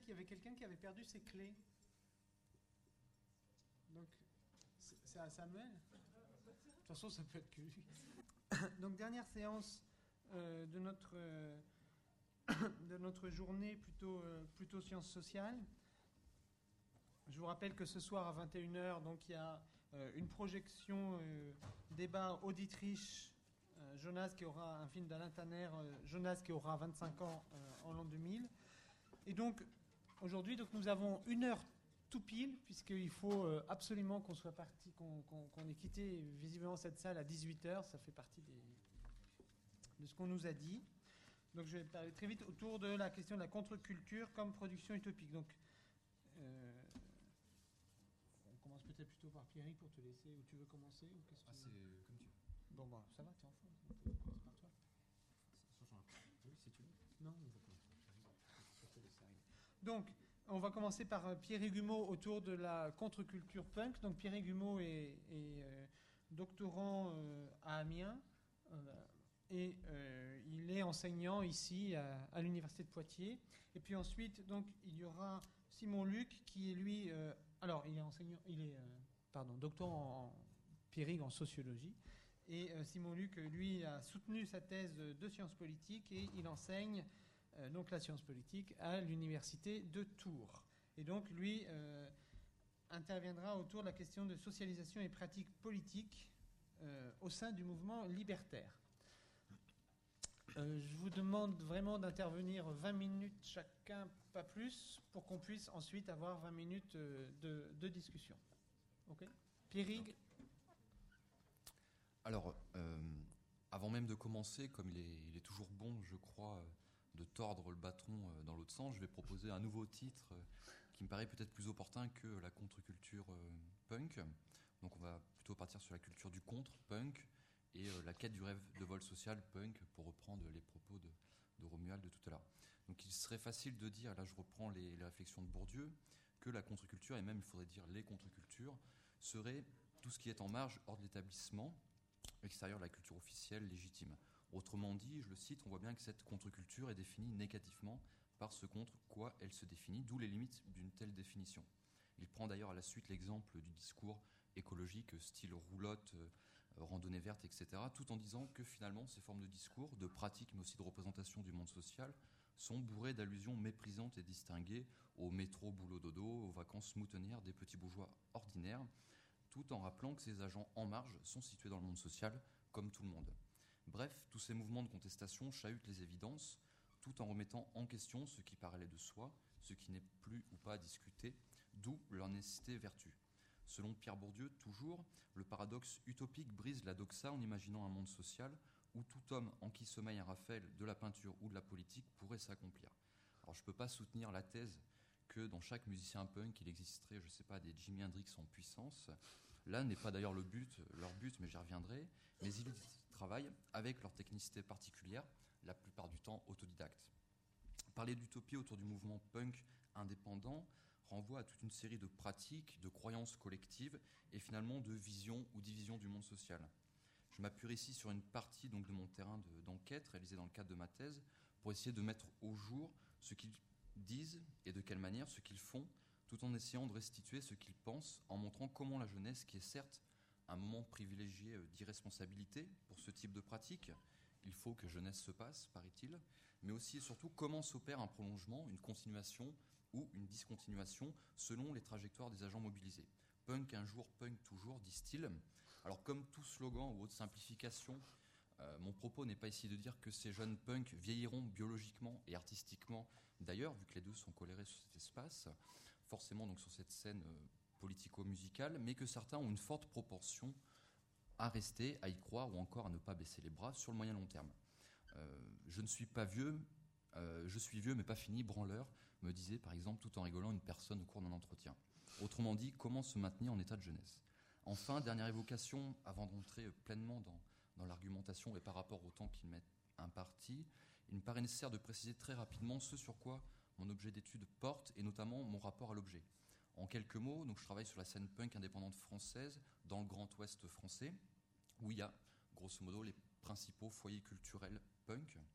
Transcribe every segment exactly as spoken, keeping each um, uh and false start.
qu'il y avait quelqu'un qui avait perdu ses clés. Donc, c'est à Samuel. De toute façon, ça peut être que lui. Donc, dernière séance euh, de, notre, euh, de notre journée plutôt, euh, plutôt sciences sociales. Je vous rappelle que ce soir à vingt et une heures, donc, il y a euh, une projection euh, débat Auditriche. Euh, Jonas qui aura un film d'Alain Tanner, euh, Jonas qui aura vingt-cinq ans euh, en l'an deux mille. Et donc, aujourd'hui, donc, nous avons une heure tout pile, puisqu'il faut euh, absolument qu'on soit parti, qu'on, qu'on, qu'on ait quitté visiblement cette salle à dix-huit heures. Ça fait partie des, de ce qu'on nous a dit. Donc, je vais parler très vite autour de la question de la contre-culture comme production utopique. Donc, euh, on commence peut-être plutôt par Pierrick pour te laisser, ou tu veux commencer ou qu'est-ce que Ah, tu c'est veux? comme tu veux. Bon, bah, ça va, tu es en forme. On peut commencer par toi. Ça change un peu. Oui, si tu veux. Non, on va commencer. Donc, on va commencer par Pierre Humeau autour de la contre-culture punk. Donc, Pierre Humeau est, est euh, doctorant euh, à Amiens euh, et euh, il est enseignant ici à, à l'université de Poitiers. Et puis ensuite, donc, il y aura Simon Luc qui est lui, euh, alors il est enseignant, il est, euh, pardon, doctorant en Pierrick en sociologie. Et euh, Simon Luc, lui, a soutenu sa thèse de sciences politiques et il enseigne euh, donc la science politique à l'université de Tours. Et donc, lui euh, interviendra autour de la question de socialisation et pratiques politiques euh, au sein du mouvement libertaire. Euh, je vous demande vraiment d'intervenir vingt minutes chacun, pas plus, pour qu'on puisse ensuite avoir vingt minutes euh, de, de discussion. OK ? Pierrick ? Alors, euh, avant même de commencer, comme il est, il est toujours bon, je crois, de tordre le bâton euh, dans l'autre sens, je vais proposer un nouveau titre euh, qui me paraît peut-être plus opportun que la contre-culture euh, punk. Donc on va plutôt partir sur la culture du contre-punk et euh, la quête du rêve de vol social punk, pour reprendre les propos de, de Romuald de tout à l'heure. Donc il serait facile de dire, là je reprends les, les réflexions de Bourdieu, que la contre-culture, et même il faudrait dire les contre-cultures, serait tout ce qui est en marge, hors de l'établissement, extérieur de la culture officielle légitime. Autrement dit, je le cite, on voit bien que cette contre-culture est définie négativement par ce contre quoi elle se définit, d'où les limites d'une telle définition. Il prend d'ailleurs à la suite l'exemple du discours écologique, style roulotte, euh, randonnée verte, et cetera, tout en disant que finalement ces formes de discours, de pratiques, mais aussi de représentation du monde social, sont bourrées d'allusions méprisantes et distinguées au métro, boulot, dodo, aux vacances moutonnières des petits bourgeois ordinaires, tout en rappelant que ces agents en marge sont situés dans le monde social, comme tout le monde. Bref, tous ces mouvements de contestation chahutent les évidences, tout en remettant en question ce qui paraît de soi, ce qui n'est plus ou pas à discuter, d'où leur nécessité vertu. Selon Pierre Bourdieu, toujours, le paradoxe utopique brise la doxa en imaginant un monde social où tout homme en qui sommeille un Raphaël de la peinture ou de la politique pourrait s'accomplir. Alors je ne peux pas soutenir la thèse que dans chaque musicien punk, il existerait, je ne sais pas, des Jimi Hendrix en puissance. Là n'est pas d'ailleurs le but, leur but, mais j'y reviendrai. Mais ils travaillent avec leur technicité particulière, la plupart du temps autodidacte. Parler d'utopie autour du mouvement punk indépendant renvoie à toute une série de pratiques, de croyances collectives et finalement de visions ou divisions du monde social. Je m'appuie ici sur une partie donc, de mon terrain de, d'enquête réalisé dans le cadre de ma thèse pour essayer de mettre au jour ce qu'ils disent et de quelle manière ce qu'ils font, tout en essayant de restituer ce qu'ils pensent, en montrant comment la jeunesse, qui est certes un moment privilégié d'irresponsabilité pour ce type de pratique, il faut que jeunesse se passe, paraît-il, mais aussi et surtout comment s'opère un prolongement, une continuation ou une discontinuation selon les trajectoires des agents mobilisés. Punk un jour, punk toujours, disent-ils. Alors comme tout slogan ou autre simplification, Euh, mon propos n'est pas ici de dire que ces jeunes punks vieilliront biologiquement et artistiquement, d'ailleurs, vu que les deux sont colérés sur cet espace, forcément donc sur cette scène euh, politico-musicale, mais que certains ont une forte proportion à rester, à y croire ou encore à ne pas baisser les bras sur le moyen long terme. Euh, je ne suis pas vieux, euh, je suis vieux mais pas fini, branleur, me disait par exemple tout en rigolant une personne au cours d'un entretien. Autrement dit, comment se maintenir en état de jeunesse. Enfin, dernière évocation, avant d'entrer pleinement dans dans l'argumentation et par rapport au temps qu'il m'est imparti, il me paraît nécessaire de préciser très rapidement ce sur quoi mon objet d'étude porte et notamment mon rapport à l'objet. En quelques mots, donc je travaille sur la scène punk indépendante française dans le Grand Ouest français, où il y a grosso modo les principaux foyers culturels punk.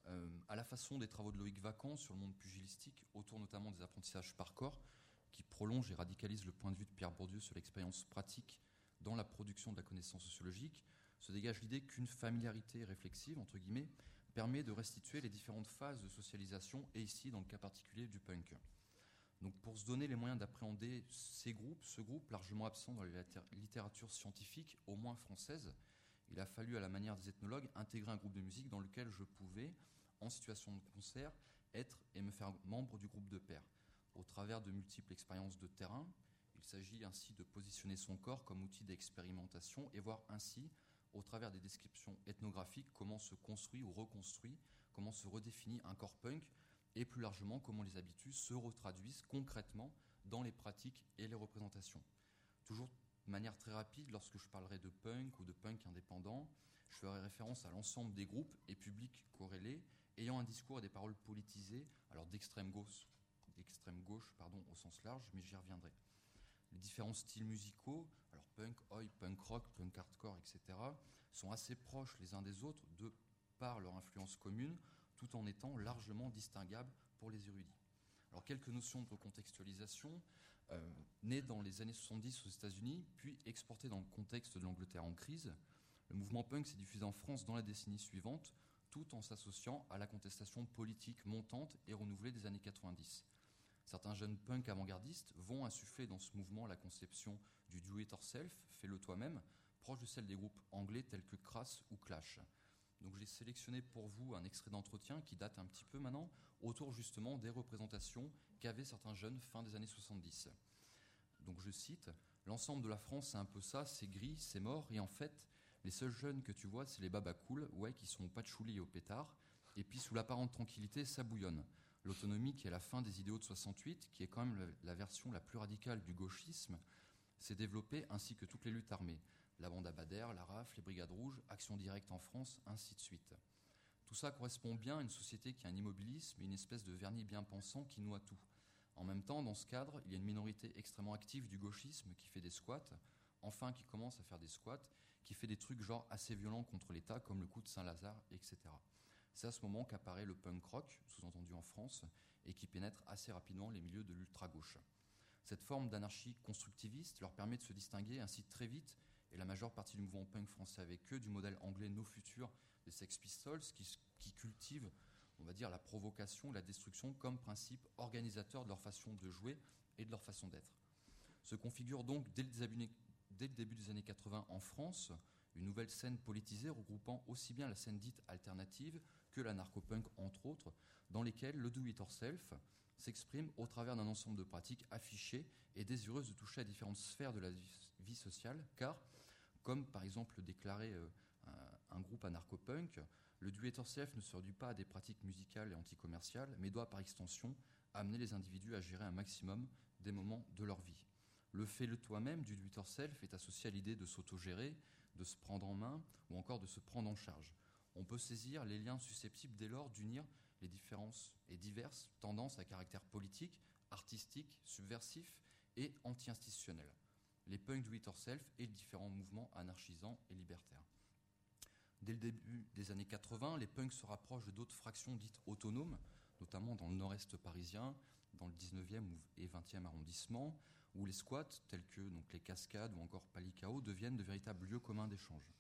Euh, à la façon des travaux de Loïc Vacan sur le monde pugilistique, autour notamment des apprentissages par corps, qui prolongent et radicalisent le point de vue de Pierre Bourdieu sur l'expérience pratique dans la production de la connaissance sociologique, se dégage l'idée qu'une familiarité réflexive, entre guillemets, permet de restituer les différentes phases de socialisation, et ici dans le cas particulier du punk. Donc pour se donner les moyens d'appréhender ces groupes, ce groupe largement absent dans la littérature scientifique, au moins française, il a fallu, à la manière des ethnologues, intégrer un groupe de musique dans lequel je pouvais, en situation de concert, être et me faire membre du groupe de pairs. Au travers de multiples expériences de terrain, il s'agit ainsi de positionner son corps comme outil d'expérimentation et voir ainsi, au travers des descriptions ethnographiques, comment se construit ou reconstruit, comment se redéfinit un corps punk, et plus largement comment les habitudes se retraduisent concrètement dans les pratiques et les représentations. Toujours de manière très rapide, lorsque je parlerai de punk ou de punk indépendant, je ferai référence à l'ensemble des groupes et publics corrélés ayant un discours et des paroles politisées, alors d'extrême gauche, d'extrême gauche pardon, au sens large, mais j'y reviendrai. Les différents styles musicaux, alors punk, oi, punk rock, punk hardcore, et cetera, sont assez proches les uns des autres de par leur influence commune, tout en étant largement distinguables pour les érudits. Alors quelques notions de recontextualisation, euh, nées dans les années soixante-dix aux États-Unis, puis exportées dans le contexte de l'Angleterre en crise. Le mouvement punk s'est diffusé en France dans la décennie suivante, tout en s'associant à la contestation politique montante et renouvelée des années quatre-vingt-dix. Certains jeunes punks avant-gardistes vont insuffler dans ce mouvement la conception du do-it-yourself, fais-le toi-même, proche de celle des groupes anglais tels que Crass ou Clash. Donc j'ai sélectionné pour vous un extrait d'entretien qui date un petit peu maintenant, autour justement des représentations qu'avaient certains jeunes fin des années soixante-dix. Donc je cite, « L'ensemble de la France c'est un peu ça, c'est gris, c'est mort, et en fait, les seuls jeunes que tu vois c'est les babas cool, ouais, qui sont au patchouli et au pétard, et puis sous l'apparente tranquillité, ça bouillonne. L'autonomie qui est la fin des idéaux de soixante-huit, qui est quand même la version la plus radicale du gauchisme, s'est développée ainsi que toutes les luttes armées. La bande à Bader, la R A F, les Brigades Rouges, Action Directe en France, ainsi de suite. Tout ça correspond bien à une société qui a un immobilisme et une espèce de vernis bien pensant qui noie tout. En même temps, dans ce cadre, il y a une minorité extrêmement active du gauchisme qui fait des squats, enfin qui commence à faire des squats, qui fait des trucs genre assez violents contre l'État, comme le coup de Saint-Lazare, et cetera. C'est à ce moment qu'apparaît le punk rock, sous-entendu en France, et qui pénètre assez rapidement les milieux de l'ultra-gauche. Cette forme d'anarchie constructiviste leur permet de se distinguer ainsi très vite, et la majeure partie du mouvement punk français avec eux, du modèle anglais No Future des Sex Pistols, qui, qui cultive, on va dire, la provocation, la destruction comme principe organisateur de leur façon de jouer et de leur façon d'être. Se configure donc dès le début, dès le début des années quatre-vingts en France une nouvelle scène politisée regroupant aussi bien la scène dite alternative que l'anarcho-punk entre autres, dans lesquelles le do-it-yourself s'exprime au travers d'un ensemble de pratiques affichées et désireuses de toucher à différentes sphères de la vie sociale, car, comme par exemple déclarait euh, un, un groupe anarcho-punk, le do-it-yourself ne se réduit pas à des pratiques musicales et anticommerciales, mais doit par extension amener les individus à gérer un maximum des moments de leur vie. Le fais-le toi-même du do-it-yourself est associé à l'idée de s'autogérer, de se prendre en main ou encore de se prendre en charge. On peut saisir les liens susceptibles dès lors d'unir les différences et diverses tendances à caractère politique, artistique, subversif et anti-institutionnel. Les punks do-it-yourself et les différents mouvements anarchisants et libertaires. Dès le début des années quatre-vingts, les punks se rapprochent de d'autres fractions dites autonomes, notamment dans le nord-est parisien, dans le dix-neuvième et vingtième arrondissement, où les squats, tels que donc, les Cascades ou encore Palikao, deviennent de véritables lieux communs d'échange.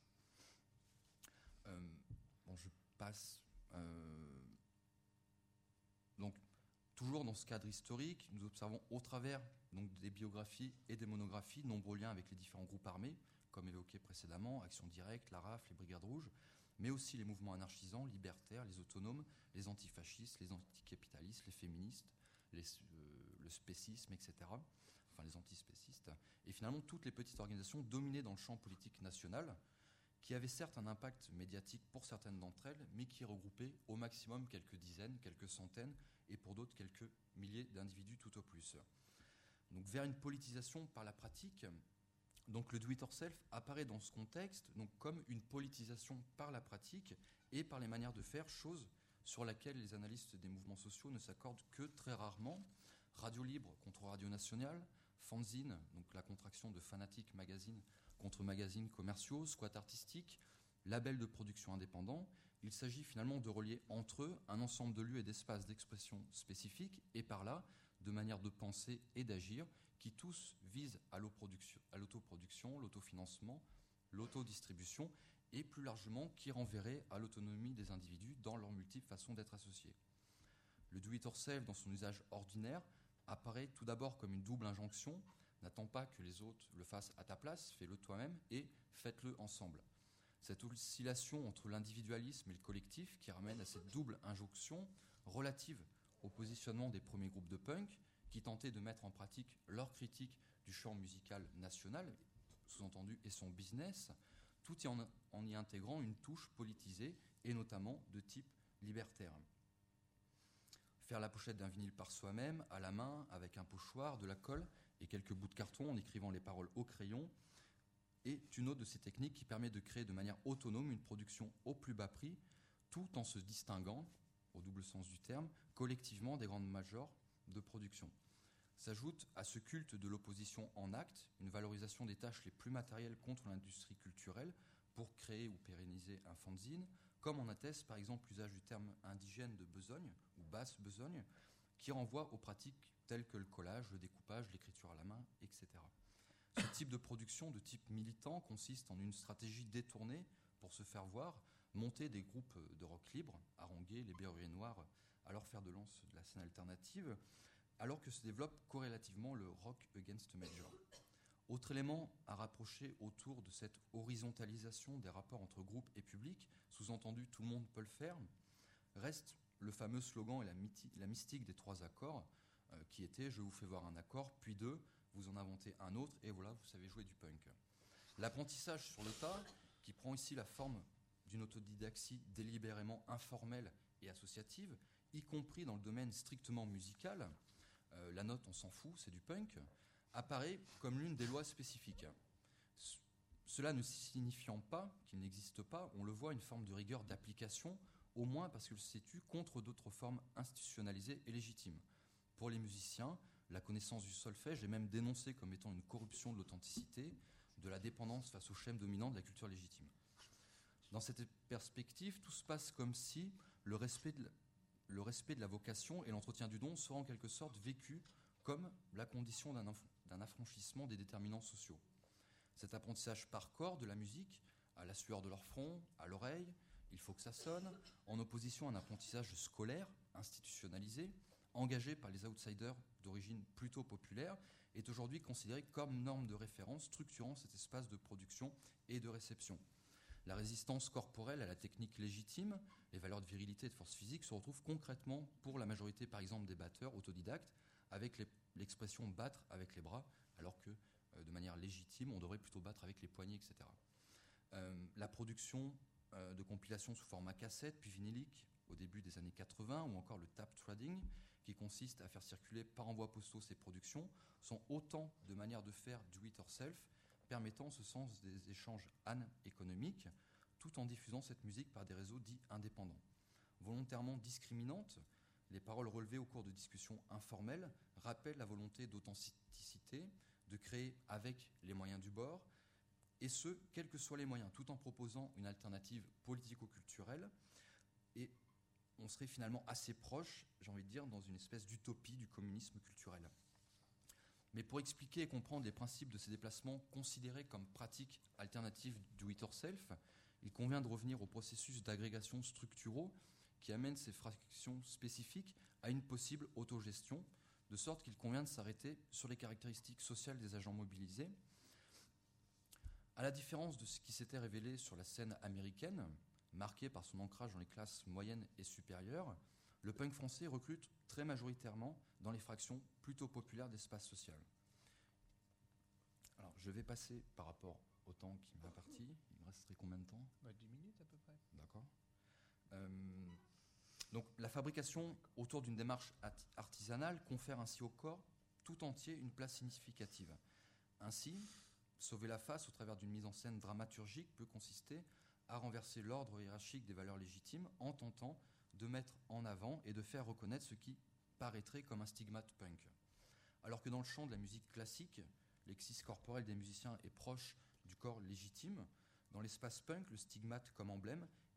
Euh, bon, je passe... Euh, donc, toujours dans ce cadre historique, nous observons au travers donc, des biographies et des monographies nombreux liens avec les différents groupes armés, comme évoqué précédemment, Action Directe, la R A F, les Brigades Rouges, mais aussi les mouvements anarchisants, libertaires, les autonomes, les antifascistes, les anticapitalistes, les féministes, les, euh, le spécisme, et cetera, enfin les antispécistes, et finalement toutes les petites organisations dominées dans le champ politique national, qui avaient certes un impact médiatique pour certaines d'entre elles, mais qui regroupaient au maximum quelques dizaines, quelques centaines, et pour d'autres quelques milliers d'individus tout au plus. Donc vers une politisation par la pratique, donc le do-it-yourself apparaît dans ce contexte donc comme une politisation par la pratique et par les manières de faire, chose sur laquelle les analystes des mouvements sociaux ne s'accordent que très rarement. Radio libre contre radio nationale, fanzine, donc la contraction de fanatique magazine contre magazines commerciaux, squat artistique, label de production indépendant, Il s'agit finalement de relier entre eux un ensemble de lieux et d'espaces d'expression spécifiques, et par là, de manières de penser et d'agir, qui tous visent à l'autoproduction, l'autofinancement, l'autodistribution, et plus largement qui renverraient à l'autonomie des individus dans leurs multiples façons d'être associés. Le do-it-yourself, dans son usage ordinaire, apparaît tout d'abord comme une double injonction. N'attends pas que les autres le fassent à ta place, fais-le toi-même et faites-le ensemble. Cette oscillation entre l'individualisme et le collectif qui ramène à cette double injonction relative au positionnement des premiers groupes de punk qui tentaient de mettre en pratique leur critique du champ musical national, sous-entendu, et son business, tout en, en y intégrant une touche politisée et notamment de type libertaire. Faire la pochette d'un vinyle par soi-même, à la main, avec un pochoir, de la colle et quelques bouts de carton en écrivant les paroles au crayon, est une autre de ces techniques qui permet de créer de manière autonome une production au plus bas prix, tout en se distinguant, au double sens du terme, collectivement des grandes majors de production. S'ajoute à ce culte de l'opposition en acte une valorisation des tâches les plus matérielles contre l'industrie culturelle pour créer ou pérenniser un fanzine, comme en atteste par exemple l'usage du terme indigène de besogne ou basse besogne, qui renvoie aux pratiques telles que le collage, le découpage, l'écriture à la main, et cetera. Ce type de production de type militant consiste en une stratégie détournée pour se faire voir, monter des groupes de rock libre, haranguer les berruriers noirs, alors faire de lance de la scène alternative, alors que se développe corrélativement le rock against major. Autre élément à rapprocher autour de cette horizontalisation des rapports entre groupes et public, sous-entendu tout le monde peut le faire, reste le fameux slogan et la, mythi- la mystique des trois accords, euh, qui était « je vous fais voir un accord, puis deux, vous en inventez un autre, et voilà, vous savez jouer du punk ». L'apprentissage sur le tas, qui prend ici la forme d'une autodidaxie délibérément informelle et associative, y compris dans le domaine strictement musical, euh, la note on s'en fout, c'est du punk, apparaît comme l'une des lois spécifiques. C- cela ne signifiant pas qu'il n'existe pas, on le voit, une forme de rigueur d'application, au moins parce qu'il se situe contre d'autres formes institutionnalisées et légitimes. Pour les musiciens, la connaissance du solfège est même dénoncée comme étant une corruption de l'authenticité, de la dépendance face au schème dominant de la culture légitime. Dans cette perspective, tout se passe comme si le respect de la, le respect de la vocation et l'entretien du don seraient en quelque sorte vécus comme la condition d'un, inf- d'un affranchissement des déterminants sociaux. Cet apprentissage par corps de la musique, à la sueur de leur front, à l'oreille, il faut que ça sonne, en opposition à un apprentissage scolaire, institutionnalisé, engagé par les outsiders d'origine plutôt populaire, est aujourd'hui considéré comme norme de référence structurant cet espace de production et de réception. La résistance corporelle à la technique légitime, les valeurs de virilité et de force physique se retrouvent concrètement pour la majorité, par exemple, des batteurs autodidactes, avec les, l'expression « battre avec les bras », alors que, euh, de manière légitime, on devrait plutôt battre avec les poignets, et cetera. Euh, la production euh, de compilations sous format cassette, puis vinylique, au début des années quatre-vingts, ou encore le tap trading, qui consiste à faire circuler par envoi postaux ces productions, sont autant de manières de faire do it yourself, permettant ce sens des échanges anéconomiques, tout en diffusant cette musique par des réseaux dits indépendants. Volontairement discriminantes, les paroles relevées au cours de discussions informelles rappellent la volonté d'authenticité, de créer avec les moyens du bord, et ce, quels que soient les moyens, tout en proposant une alternative politico-culturelle. Et on serait finalement assez proche, j'ai envie de dire, dans une espèce d'utopie du communisme culturel. Mais pour expliquer et comprendre les principes de ces déplacements considérés comme pratiques alternatives do it yourself, il convient de revenir aux processus d'agrégation structuraux qui amènent ces fractions spécifiques à une possible autogestion, de sorte qu'il convient de s'arrêter sur les caractéristiques sociales des agents mobilisés. À la différence de ce qui s'était révélé sur la scène américaine, marquée par son ancrage dans les classes moyennes et supérieures, le punk français recrute très majoritairement dans les fractions plutôt populaires d'espace social. Alors, je vais passer par rapport au temps qui m'est imparti. Il me resterait combien de temps ? Bah, dix minutes à peu près. D'accord. Euh, donc, la fabrication autour d'une démarche artisanale confère ainsi au corps tout entier une place significative. Ainsi, sauver la face au travers d'une mise en scène dramaturgique peut consister à renverser l'ordre hiérarchique des valeurs légitimes en tentant de mettre en avant et de faire reconnaître ce qui paraîtrait comme un stigmate punk. Alors que dans le champ de la musique classique, l'exis corporel des musiciens est proche du corps légitime, dans l'espace punk, le stigmate comme emblème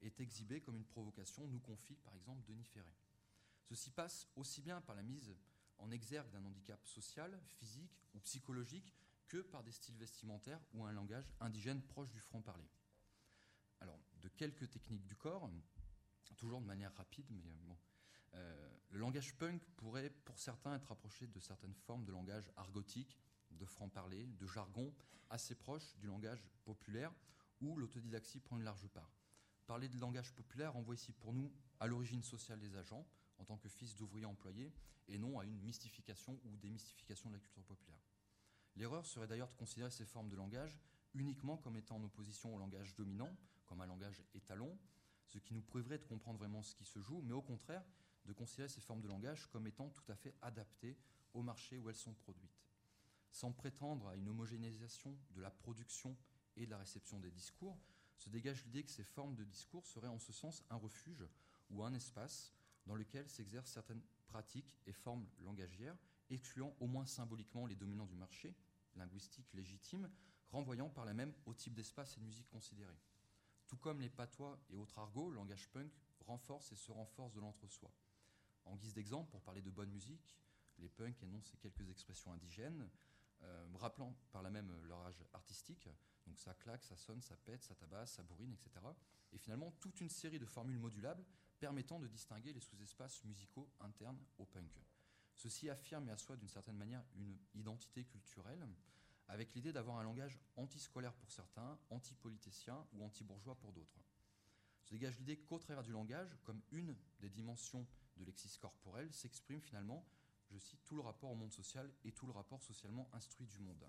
est exhibé comme une provocation, nous confie par exemple Denis Ferré. Ceci passe aussi bien par la mise en exergue d'un handicap social, physique ou psychologique que par des styles vestimentaires ou un langage indigène proche du franc-parler. Alors, de quelques techniques du corps, toujours de manière rapide, mais bon. Euh, le langage punk pourrait, pour certains, être approché de certaines formes de langage argotique, de franc-parler, de jargon, assez proche du langage populaire, où l'autodidaxie prend une large part. Parler de langage populaire renvoie ici pour nous à l'origine sociale des agents, en tant que fils d'ouvriers employés, et non à une mystification ou démystification de la culture populaire. L'erreur serait d'ailleurs de considérer ces formes de langage uniquement comme étant en opposition au langage dominant, comme un langage étalon, ce qui nous priverait de comprendre vraiment ce qui se joue, mais au contraire, de considérer ces formes de langage comme étant tout à fait adaptées au marché où elles sont produites. Sans prétendre à une homogénéisation de la production et de la réception des discours, se dégage l'idée que ces formes de discours seraient en ce sens un refuge ou un espace dans lequel s'exercent certaines pratiques et formes langagières, excluant au moins symboliquement les dominants du marché, linguistique légitime, renvoyant par là même au type d'espace et de musique considérés. Tout comme les patois et autres argots, le langage punk renforce et se renforce de l'entre-soi. En guise d'exemple, pour parler de bonne musique, les punks énoncent quelques expressions indigènes, euh, rappelant par là même leur âge artistique. Donc ça claque, ça sonne, ça pète, ça tabasse, ça bourrine, et cetera. Et finalement, toute une série de formules modulables permettant de distinguer les sous-espaces musicaux internes au punk. Ceci affirme et assoit d'une certaine manière une identité culturelle, avec l'idée d'avoir un langage antiscolaire pour certains, antipoliticien ou anti-bourgeois pour d'autres. Se dégage l'idée qu'au travers du langage, comme une des dimensions de l'exis corporel, s'exprime finalement, je cite, tout le rapport au monde social et tout le rapport socialement instruit du monde.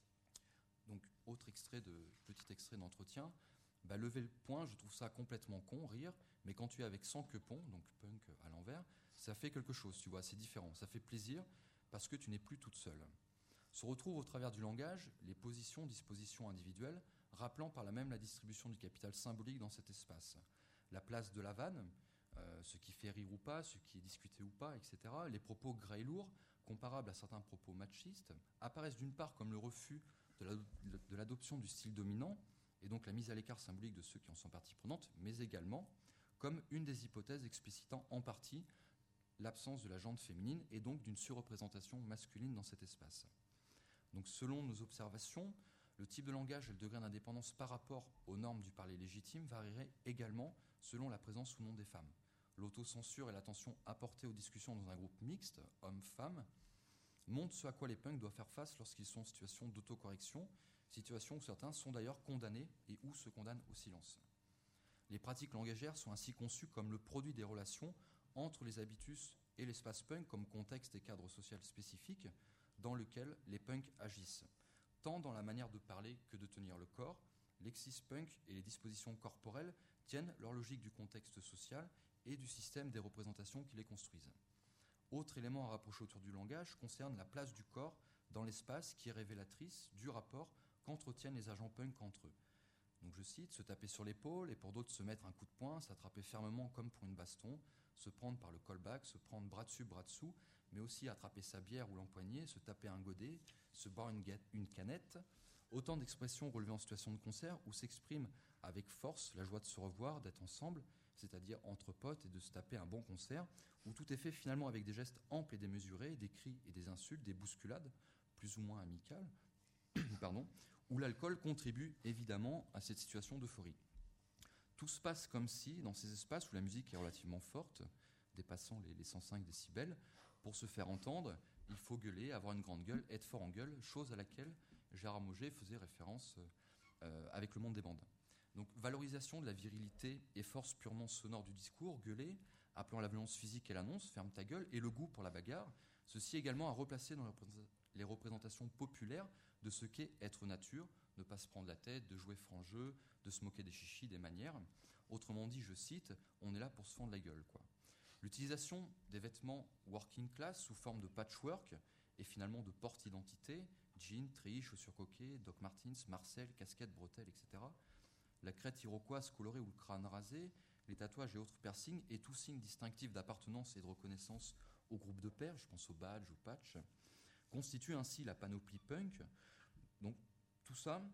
Donc, autre extrait de, petit extrait d'entretien, bah, lever le poing, je trouve ça complètement con, rire, mais quand tu es avec sans quepon, donc punk à l'envers, ça fait quelque chose, tu vois, c'est différent, ça fait plaisir parce que tu n'es plus toute seule. Se retrouvent au travers du langage les positions, dispositions individuelles, rappelant par là même la distribution du capital symbolique dans cet espace. La place de la vanne, euh, ce qui fait rire ou pas, ce qui est discuté ou pas, et cetera. Les propos gras et lourds, comparables à certains propos machistes, apparaissent d'une part comme le refus de, la, de l'adoption du style dominant, et donc la mise à l'écart symbolique de ceux qui en sont partie prenante, mais également comme une des hypothèses explicitant en partie l'absence de la jante féminine et donc d'une surreprésentation masculine dans cet espace. Donc selon nos observations, le type de langage et le degré d'indépendance par rapport aux normes du parler légitime varierait également selon la présence ou non des femmes. L'autocensure et l'attention apportée aux discussions dans un groupe mixte, hommes-femmes, montrent ce à quoi les punks doivent faire face lorsqu'ils sont en situation d'autocorrection, situation où certains sont d'ailleurs condamnés et où se condamnent au silence. Les pratiques langagières sont ainsi conçues comme le produit des relations entre les habitus et l'espace punk comme contexte et cadre social spécifique dans lequel les punks agissent, tant dans la manière de parler que de tenir le corps. L'exis punk et les dispositions corporelles tiennent leur logique du contexte social et du système des représentations qui les construisent. Autre élément à rapprocher autour du langage concerne la place du corps dans l'espace qui est révélatrice du rapport qu'entretiennent les agents punk entre eux. Donc je cite, se taper sur l'épaule et pour d'autres se mettre un coup de poing, s'attraper fermement comme pour une baston, se prendre par le callback, se prendre bras dessus, bras dessous, mais aussi attraper sa bière ou l'empoigner, se taper un godet, se boire une, ga- une canette. Autant d'expressions relevées en situation de concert où s'exprime avec force la joie de se revoir, d'être ensemble, c'est-à-dire entre potes et de se taper un bon concert, où tout est fait finalement avec des gestes amples et démesurés, des cris et des insultes, des bousculades, plus ou moins amicales, pardon, où l'alcool contribue évidemment à cette situation d'euphorie. Tout se passe comme si, dans ces espaces où la musique est relativement forte, dépassant les, les cent cinq décibels, pour se faire entendre, il faut gueuler, avoir une grande gueule, être fort en gueule, chose à laquelle Gérard Mauger faisait référence euh, avec le monde des bandes. Donc, valorisation de la virilité et force purement sonore du discours, gueuler, appelant la violence physique et l'annonce, ferme ta gueule, et le goût pour la bagarre, ceci également à replacer dans les représentations populaires de ce qu'est être nature, ne pas se prendre la tête, de jouer franc jeu, de se moquer des chichis, des manières. Autrement dit, je cite, on est là pour se fendre la gueule, quoi. L'utilisation des vêtements working class sous forme de patchwork et finalement de porte-identité, jeans, treillis, chaussures coquées, Doc Martens, Marcel, casquettes, bretelles, et cetera. La crête iroquoise colorée ou le crâne rasé, les tatouages et autres piercings et tout signe distinctif d'appartenance et de reconnaissance au groupe de pairs, je pense au badge, au patch, constituent ainsi la panoplie punk. Donc tout ça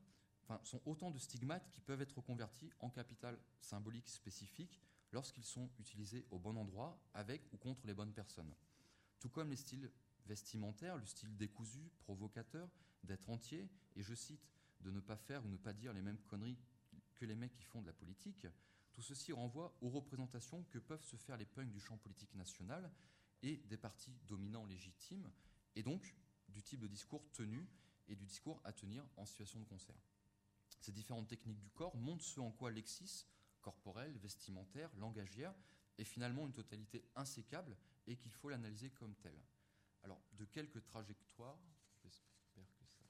enfin, sont autant de stigmates qui peuvent être reconvertis en capital symbolique spécifique lorsqu'ils sont utilisés au bon endroit, avec ou contre les bonnes personnes. Tout comme les styles vestimentaires, le style décousu, provocateur, d'être entier, et je cite, de ne pas faire ou ne pas dire les mêmes conneries que les mecs qui font de la politique, tout ceci renvoie aux représentations que peuvent se faire les punks du champ politique national et des partis dominants légitimes, et donc du type de discours tenu et du discours à tenir en situation de concert. Ces différentes techniques du corps montrent ce en quoi l'exis, corporel, vestimentaire, langagière, est finalement une totalité insécable et qu'il faut l'analyser comme telle. Alors, de quelques trajectoires, j'espère que ça...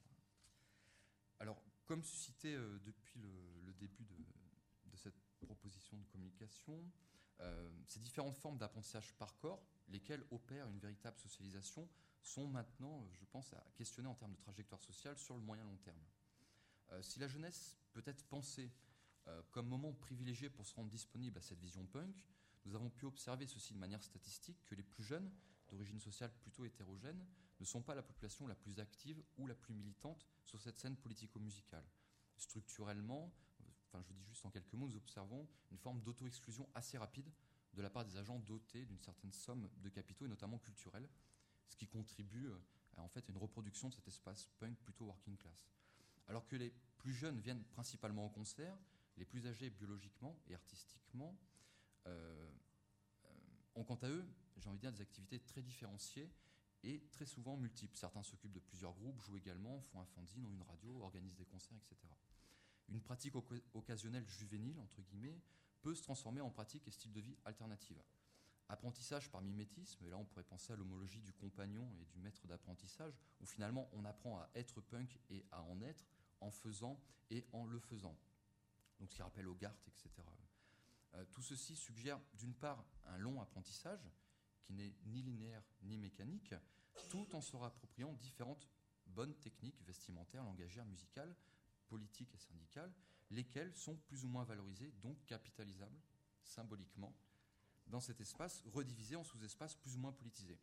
Alors, comme suscité euh, depuis le, le début de, de cette proposition de communication, euh, ces différentes formes d'apprentissage par corps, lesquelles opèrent une véritable socialisation, sont maintenant, je pense, à questionner en termes de trajectoire sociale sur le moyen long terme. Euh, si la jeunesse peut être pensée euh, comme moment privilégié pour se rendre disponible à cette vision punk, nous avons pu observer ceci de manière statistique, que les plus jeunes, d'origine sociale plutôt hétérogène, ne sont pas la population la plus active ou la plus militante sur cette scène politico-musicale. Structurellement, enfin je dis juste en quelques mots, nous observons une forme d'auto-exclusion assez rapide de la part des agents dotés d'une certaine somme de capitaux, et notamment culturels, ce qui contribue à, en fait, à une reproduction de cet espace punk plutôt working class. Alors que les plus jeunes viennent principalement au concert, les plus âgés biologiquement et artistiquement euh, euh, ont quant à eux, j'ai envie de dire, des activités très différenciées et très souvent multiples. Certains s'occupent de plusieurs groupes, jouent également, font un fanzine, ont une radio, organisent des concerts, et cetera. Une pratique occasionnelle juvénile, entre guillemets, peut se transformer en pratique et style de vie alternative. Apprentissage par mimétisme, et là on pourrait penser à l'homologie du compagnon et du maître d'apprentissage, où finalement on apprend à être punk et à en être en faisant et en le faisant. Donc ce qui rappelle Hogarth, et cetera. Euh, tout ceci suggère d'une part un long apprentissage, qui n'est ni linéaire ni mécanique, tout en se rappropriant différentes bonnes techniques vestimentaires, langagières, musicales, politiques et syndicales, lesquelles sont plus ou moins valorisées, donc capitalisables symboliquement, dans cet espace redivisé en sous-espaces plus ou moins politisés.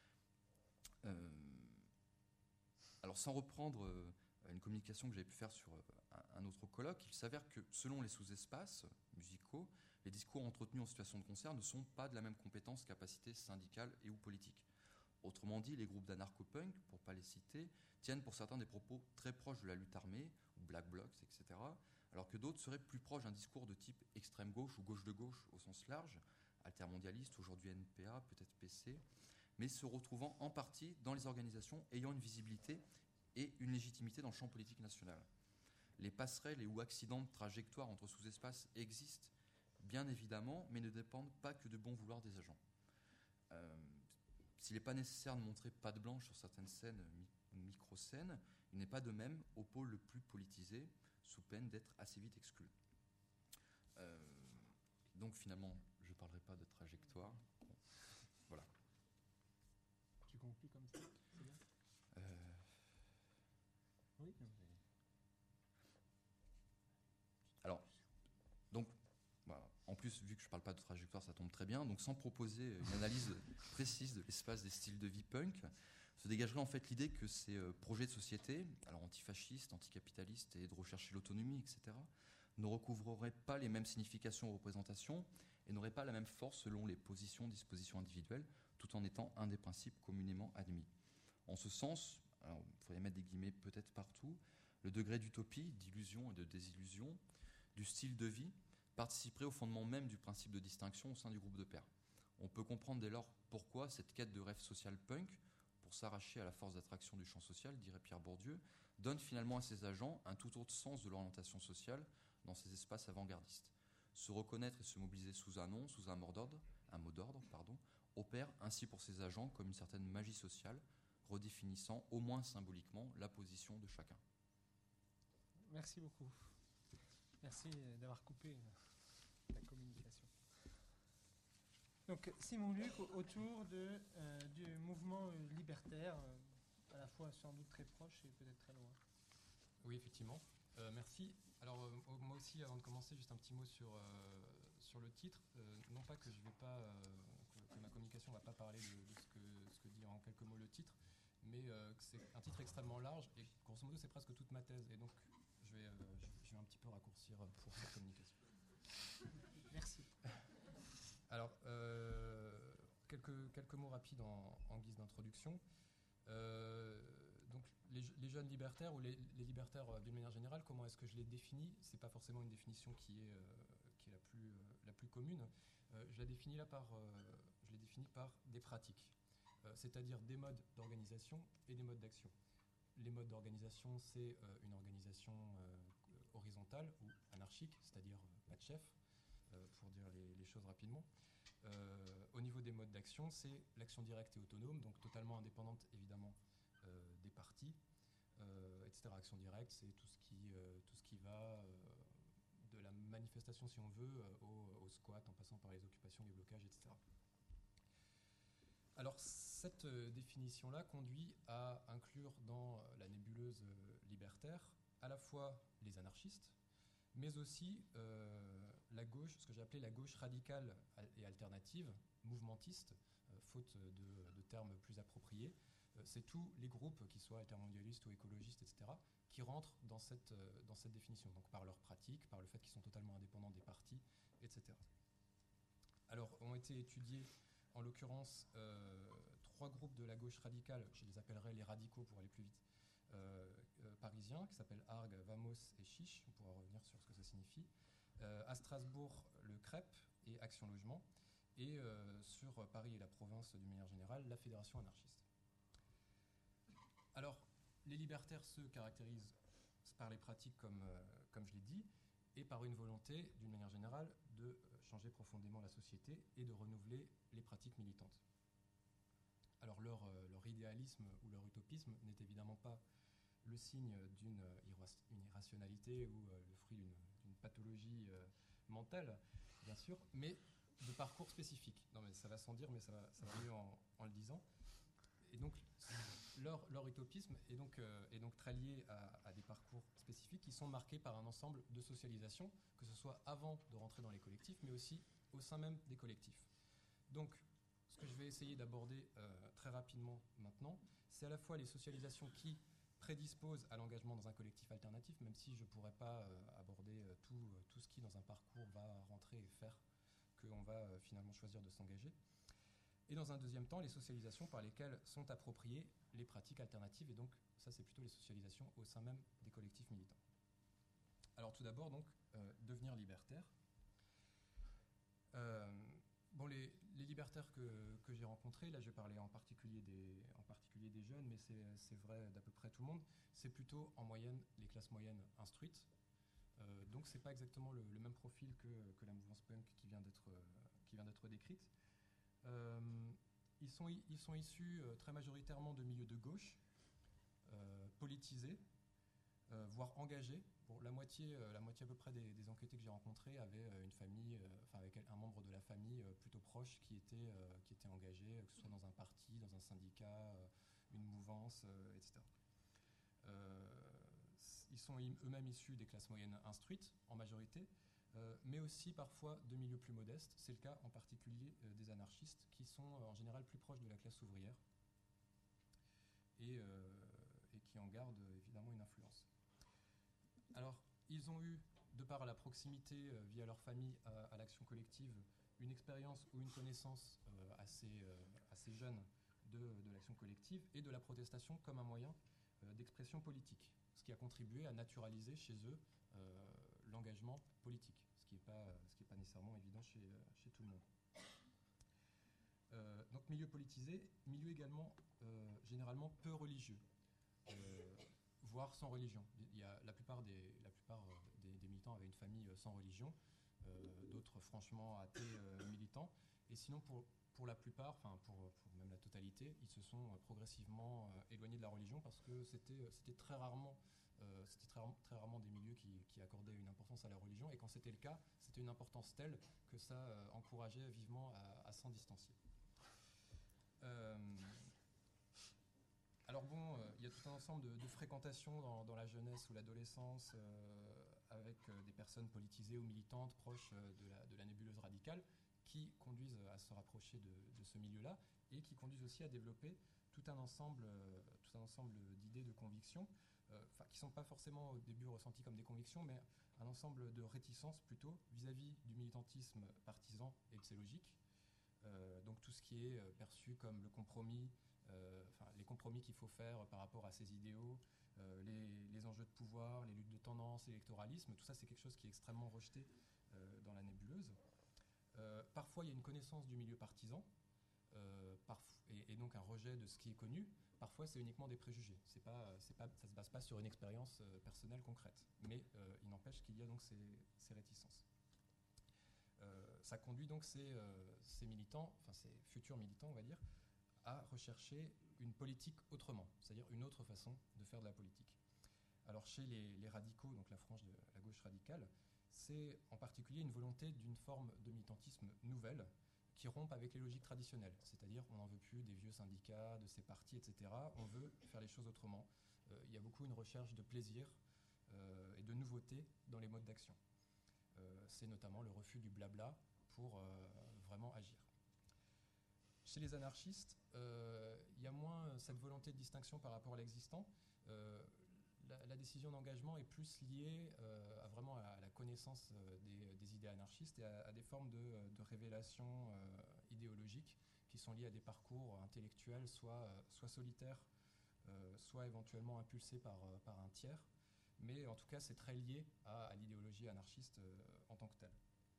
Euh, alors sans reprendre euh, une communication que j'avais pu faire sur euh, un, un autre colloque, il s'avère que selon les sous-espaces musicaux, les discours entretenus en situation de concert ne sont pas de la même compétence, capacité syndicale et ou politique. Autrement dit, les groupes d'anarcho-punk, pour ne pas les citer, tiennent pour certains des propos très proches de la lutte armée, ou black blocs, et cetera, alors que d'autres seraient plus proches d'un discours de type extrême-gauche ou gauche-de-gauche au sens large, altermondialiste, aujourd'hui N P A, peut-être P C, mais se retrouvant en partie dans les organisations ayant une visibilité et une légitimité dans le champ politique national. Les passerelles et ou accidents de trajectoire entre sous-espaces existent, bien évidemment, mais ne dépendent pas que du bon vouloir des agents. Euh, S'il n'est pas nécessaire de montrer patte blanche sur certaines scènes ou micro-scènes, il n'est pas de même au pôle le plus politisé, sous peine d'être assez vite exclu. Euh, donc finalement, je ne parlerai pas de trajectoire. Bon, voilà. Tu conclus comme ça, c'est bien euh... Oui. Alors, donc, voilà. En plus, vu que je ne parle pas de trajectoire, ça tombe très bien. Donc, sans proposer une analyse précise de l'espace des styles de vie punk, se dégagerait en fait l'idée que ces euh, projets de société, alors antifascistes, anticapitalistes et de rechercher l'autonomie, et cetera, ne recouvreraient pas les mêmes significations ou représentations et n'auraient pas la même force selon les positions, dispositions individuelles, tout en étant un des principes communément admis. En ce sens, alors, il faudrait mettre des guillemets peut-être partout, le degré d'utopie, d'illusion et de désillusion du style de vie participerait au fondement même du principe de distinction au sein du groupe de pairs. On peut comprendre dès lors pourquoi cette quête de rêve social punk, pour s'arracher à la force d'attraction du champ social, dirait Pierre Bourdieu, donne finalement à ses agents un tout autre sens de l'orientation sociale dans ces espaces avant-gardistes. Se reconnaître et se mobiliser sous un nom, sous un mot d'ordre, un mot d'ordre, pardon, opère ainsi pour ces agents comme une certaine magie sociale, redéfinissant au moins symboliquement la position de chacun. Merci beaucoup. Merci d'avoir coupé la communication. Donc Simon Luc autour de, euh, du mouvement libertaire, euh, à la fois sans doute très proche et peut-être très loin. Oui, effectivement. Euh, merci. Alors euh, moi aussi, avant de commencer, juste un petit mot sur, euh, sur le titre. Euh, non pas que je vais pas, euh, que, que ma communication ne va pas parler de, de ce, que, ce que dit en quelques mots le titre, mais euh, que c'est un titre extrêmement large et grosso modo c'est presque toute ma thèse. Et donc je vais, euh, je vais un petit peu raccourcir pour cette communication. Merci. Alors, euh, quelques, quelques mots rapides en, en guise d'introduction. Euh, donc, les, les jeunes libertaires ou les, les libertaires euh, d'une manière générale, comment est-ce que je les définis? C'est pas forcément une définition qui est, euh, qui est la, plus, euh, la plus commune. Euh, je la définis là par, euh, je les définis par des pratiques, euh, c'est-à-dire des modes d'organisation et des modes d'action. Les modes d'organisation, c'est euh, une organisation euh, horizontale ou anarchique, c'est-à-dire euh, pas de chef, euh, pour dire les, les choses rapidement. Euh, au niveau des modes d'action, c'est l'action directe et autonome, donc totalement indépendante évidemment euh, des partis, euh, et cetera. Action directe, c'est tout ce qui, euh, tout ce qui va euh, de la manifestation, si on veut, euh, au, au squat, en passant par les occupations, les blocages, et cetera. Alors, cette euh, définition-là conduit à inclure dans euh, la nébuleuse euh, libertaire à la fois les anarchistes, mais aussi euh, la gauche, ce que j'ai appelé la gauche radicale et alternative, mouvementiste, euh, faute de, de termes plus appropriés. Euh, c'est tous les groupes, qu'ils soient altermondialistes ou écologistes, et cetera, qui rentrent dans cette, euh, dans cette définition, donc par leur pratique, par le fait qu'ils sont totalement indépendants des partis, et cetera. Alors, ont été étudiés, en l'occurrence, euh, trois groupes de la gauche radicale, je les appellerai les radicaux pour aller plus vite, euh, euh, parisiens, qui s'appellent Arg, Vamos et Chiche, on pourra revenir sur ce que ça signifie. Euh, à Strasbourg, le C R E P et Action Logement, et euh, sur Paris et la province d'une manière générale, la Fédération anarchiste. Alors, les libertaires se caractérisent par les pratiques, comme, euh, comme je l'ai dit, et par une volonté, d'une manière générale, de changer profondément la société et de renouveler les pratiques militantes. Alors, leur, euh, leur idéalisme ou leur utopisme n'est évidemment pas le signe d'une une irrationalité ou euh, le fruit d'une, d'une pathologie euh, mentale, bien sûr, mais de parcours spécifiques. Non, mais ça va sans dire, mais ça va, ça va mieux en, en le disant. Et donc, leur, leur utopisme est donc, euh, est donc très lié à, à des parcours spécifiques qui sont marqués par un ensemble de socialisation, que ce soit avant de rentrer dans les collectifs, mais aussi au sein même des collectifs. Donc, ce que je vais essayer d'aborder euh, très rapidement maintenant, c'est à la fois les socialisations qui prédisposent à l'engagement dans un collectif alternatif, même si je ne pourrais pas euh, aborder euh, tout, euh, tout ce qui, dans un parcours, va rentrer et faire qu'on va euh, finalement choisir de s'engager. Et dans un deuxième temps, les socialisations par lesquelles sont appropriées les pratiques alternatives, et donc ça c'est plutôt les socialisations au sein même des collectifs militants. Alors tout d'abord, donc, euh, devenir libertaire. Euh, bon, les, les libertaires que, que j'ai rencontrés, là je vais parler en particulier des, en particulier des jeunes, mais c'est, c'est vrai d'à peu près tout le monde, c'est plutôt en moyenne les classes moyennes instruites. Euh, donc c'est pas exactement le, le même profil que, que la mouvance punk qui vient d'être, euh, qui vient d'être décrite. Euh, ils, sont, ils sont issus euh, très majoritairement de milieux de gauche, euh, politisés, euh, voire engagés. Bon, la, moitié, euh, la moitié à peu près des, des enquêtés que j'ai rencontrés avaient euh, une famille, euh, enfin avec un membre de la famille euh, plutôt proche qui était, euh, qui était engagé, euh, que ce soit dans un parti, dans un syndicat, euh, une mouvance, euh, et cetera. Euh, ils sont eux-mêmes issus des classes moyennes instruites, en majorité, Euh, mais aussi parfois de milieux plus modestes. C'est le cas en particulier euh, des anarchistes qui sont euh, en général plus proches de la classe ouvrière et, euh, et qui en gardent euh, évidemment une influence. Alors, ils ont eu, de par la proximité euh, via leur famille à, à l'action collective, une expérience ou une connaissance euh, assez, euh, assez jeune de, de l'action collective et de la protestation comme un moyen euh, d'expression politique, ce qui a contribué à naturaliser chez eux euh, l'engagement politique, ce qui n'est pas, ce qui n'est pas nécessairement évident chez, chez tout le monde. Euh, donc milieu politisé, milieu également euh, généralement peu religieux, euh, voire sans religion. Il y a, la plupart, des, la plupart des, des militants avaient une famille sans religion, euh, d'autres franchement athées euh, militants, et sinon pour, pour la plupart, enfin pour, pour même la totalité, ils se sont progressivement euh, éloignés de la religion parce que c'était, c'était très rarement Euh, c'était très, très rarement des milieux qui, qui accordaient une importance à la religion, et quand c'était le cas, c'était une importance telle que ça euh, encourageait vivement à, à s'en distancier. Euh, alors bon, euh, il y a tout un ensemble de, de fréquentations dans, dans la jeunesse ou l'adolescence euh, avec euh, des personnes politisées ou militantes proches euh, de, la, de la nébuleuse radicale qui conduisent à se rapprocher de, de ce milieu-là et qui conduisent aussi à développer tout un ensemble, euh, tout un ensemble d'idées, de convictions. euh, qui ne sont pas forcément au début ressentis comme des convictions, mais un ensemble de réticences plutôt vis-à-vis du militantisme partisan et de ses logiques. Euh, donc tout ce qui est euh, perçu comme le compromis, euh, enfin, les compromis qu'il faut faire par rapport à ses idéaux, euh, les, les enjeux de pouvoir, les luttes de tendance, l'électoralisme, tout ça c'est quelque chose qui est extrêmement rejeté euh, dans la nébuleuse. Euh, parfois il y a une connaissance du milieu partisan, euh, et, et donc un rejet de ce qui est connu. Parfois c'est uniquement des préjugés, c'est pas, c'est pas, ça ne se base pas sur une expérience euh, personnelle concrète, mais euh, il n'empêche qu'il y a donc ces, ces réticences. Euh, ça conduit donc ces, euh, ces militants, enfin ces futurs militants on va dire, à rechercher une politique autrement, c'est-à-dire une autre façon de faire de la politique. Alors chez les, les radicaux, donc la frange de la gauche radicale, c'est en particulier une volonté d'une forme de militantisme nouvelle qui rompe avec les logiques traditionnelles, c'est-à-dire on n'en veut plus des vieux syndicats, de ces partis, et cetera. On veut faire les choses autrement. Euh, il y a beaucoup une recherche de plaisir euh, et de nouveauté dans les modes d'action. Euh, c'est notamment le refus du blabla pour euh, vraiment agir. Chez les anarchistes, euh, il y a moins cette volonté de distinction par rapport à l'existant. Euh, la, la décision d'engagement est plus liée euh, à vraiment à la connaissance euh, des, des idées anarchistes et à, à des formes de, de révélation euh, idéologiques qui sont liées à des parcours intellectuels, soit, euh, soit solitaires, euh, soit éventuellement impulsés par, euh, par un tiers. Mais en tout cas, c'est très lié à, à l'idéologie anarchiste euh, en tant que telle.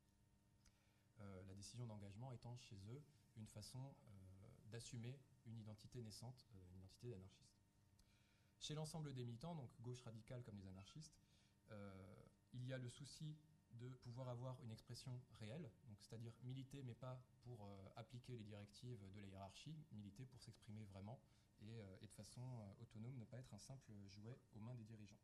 Euh, la décision d'engagement étant chez eux une façon euh, d'assumer une identité naissante, euh, une identité d'anarchiste. Chez l'ensemble des militants, donc gauche radicale comme les anarchistes, euh, il y a le souci de pouvoir avoir une expression réelle, donc c'est-à-dire militer mais pas pour euh, appliquer les directives de la hiérarchie, militer pour s'exprimer vraiment et, euh, et de façon euh, autonome, ne pas être un simple jouet aux mains des dirigeants.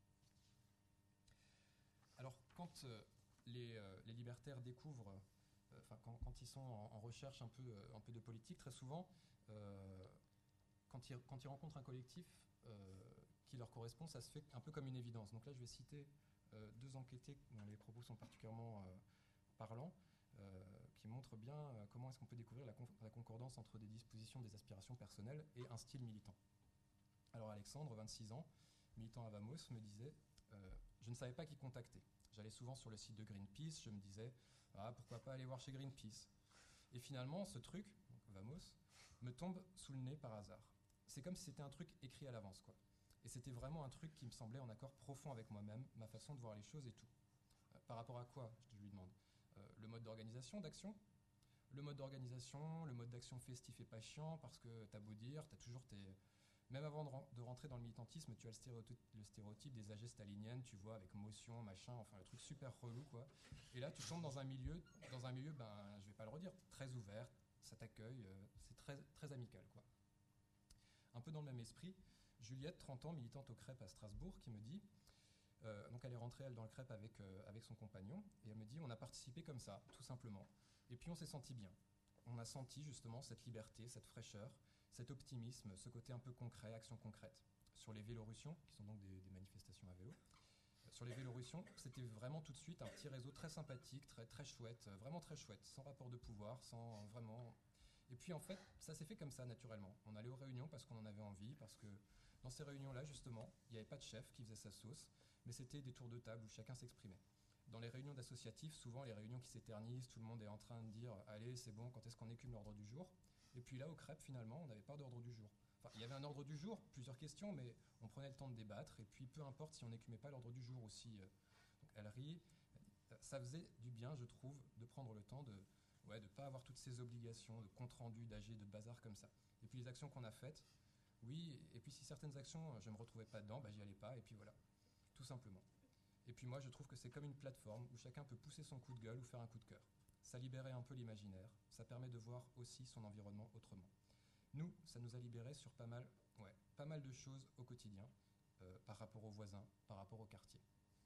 Alors quand euh, les, euh, les libertaires découvrent, euh, enfin quand, quand ils sont en, en recherche un peu, euh, un peu de politique, très souvent, euh, quand, ils, quand ils rencontrent un collectif euh, qui leur correspond, ça se fait un peu comme une évidence. Donc là, je vais citer euh, deux enquêtés dont les propos sont particulièrement euh, parlants, euh, qui montrent bien euh, comment est-ce qu'on peut découvrir la, con la concordance entre des dispositions, des aspirations personnelles et un style militant. Alors Alexandre, vingt-six ans, militant à Vamos, me disait euh, « Je ne savais pas qui contacter. J'allais souvent sur le site de Greenpeace, je me disais « Ah, pourquoi pas aller voir chez Greenpeace ?» Et finalement, ce truc, donc Vamos, me tombe sous le nez par hasard. C'est comme si c'était un truc écrit à l'avance, quoi. Et c'était vraiment un truc qui me semblait en accord profond avec moi-même, ma façon de voir les choses et tout. Euh, par rapport à quoi, je lui demande euh, le mode d'organisation, d'action Le mode d'organisation, le mode d'action festif et pas chiant, parce que t'as beau dire, t'as toujours tes... Même avant de, de rentrer dans le militantisme, tu as le stéréotype, le stéréotype des A G staliniennes, tu vois, avec motion, machin, enfin le truc super relou, quoi. Et là, tu tombes dans un milieu, dans un milieu, ben, je vais pas le redire, très ouvert, ça t'accueille, euh, c'est très, très amical, quoi. Un peu dans le même esprit, Juliette, trente ans, militante au Crêpe à Strasbourg, qui me dit, euh, donc elle est rentrée elle dans le Crêpe avec, euh, avec son compagnon, et elle me dit, on a participé comme ça, tout simplement, et puis on s'est senti bien. On a senti justement cette liberté, cette fraîcheur, cet optimisme, ce côté un peu concret, action concrète. Sur les Vélorussions, qui sont donc des, des manifestations à vélo, euh, sur les Vélorussions, c'était vraiment tout de suite un petit réseau très sympathique, très, très chouette, euh, vraiment très chouette, sans rapport de pouvoir, sans vraiment... Et puis en fait, ça s'est fait comme ça, naturellement. On allait aux réunions parce qu'on en avait envie, parce que dans ces réunions-là, justement, il n'y avait pas de chef qui faisait sa sauce, mais c'était des tours de table où chacun s'exprimait. Dans les réunions d'associatifs, souvent les réunions qui s'éternisent, tout le monde est en train de dire « Allez, c'est bon, quand est-ce qu'on écume l'ordre du jour ?» Et puis là, au Crêpe, finalement, on n'avait pas d'ordre du jour. Enfin, il y avait un ordre du jour, plusieurs questions, mais on prenait le temps de débattre, et puis peu importe si on n'écumait pas l'ordre du jour aussi. Donc elle rit, ça faisait du bien, je trouve, de prendre le temps de ouais, de ne pas avoir toutes ces obligations, de compte rendu, d'A G, de bazar comme ça. Et puis les actions qu'on a faites, oui, et puis si certaines actions, je ne me retrouvais pas dedans, bah, j'y allais pas, et puis voilà, tout simplement. Et puis moi, je trouve que c'est comme une plateforme où chacun peut pousser son coup de gueule ou faire un coup de cœur. Ça libérait un peu l'imaginaire, ça permet de voir aussi son environnement autrement. Nous, ça nous a libérés sur pas mal, ouais, pas mal de choses au quotidien, euh, par rapport aux voisins, par rapport au quartier.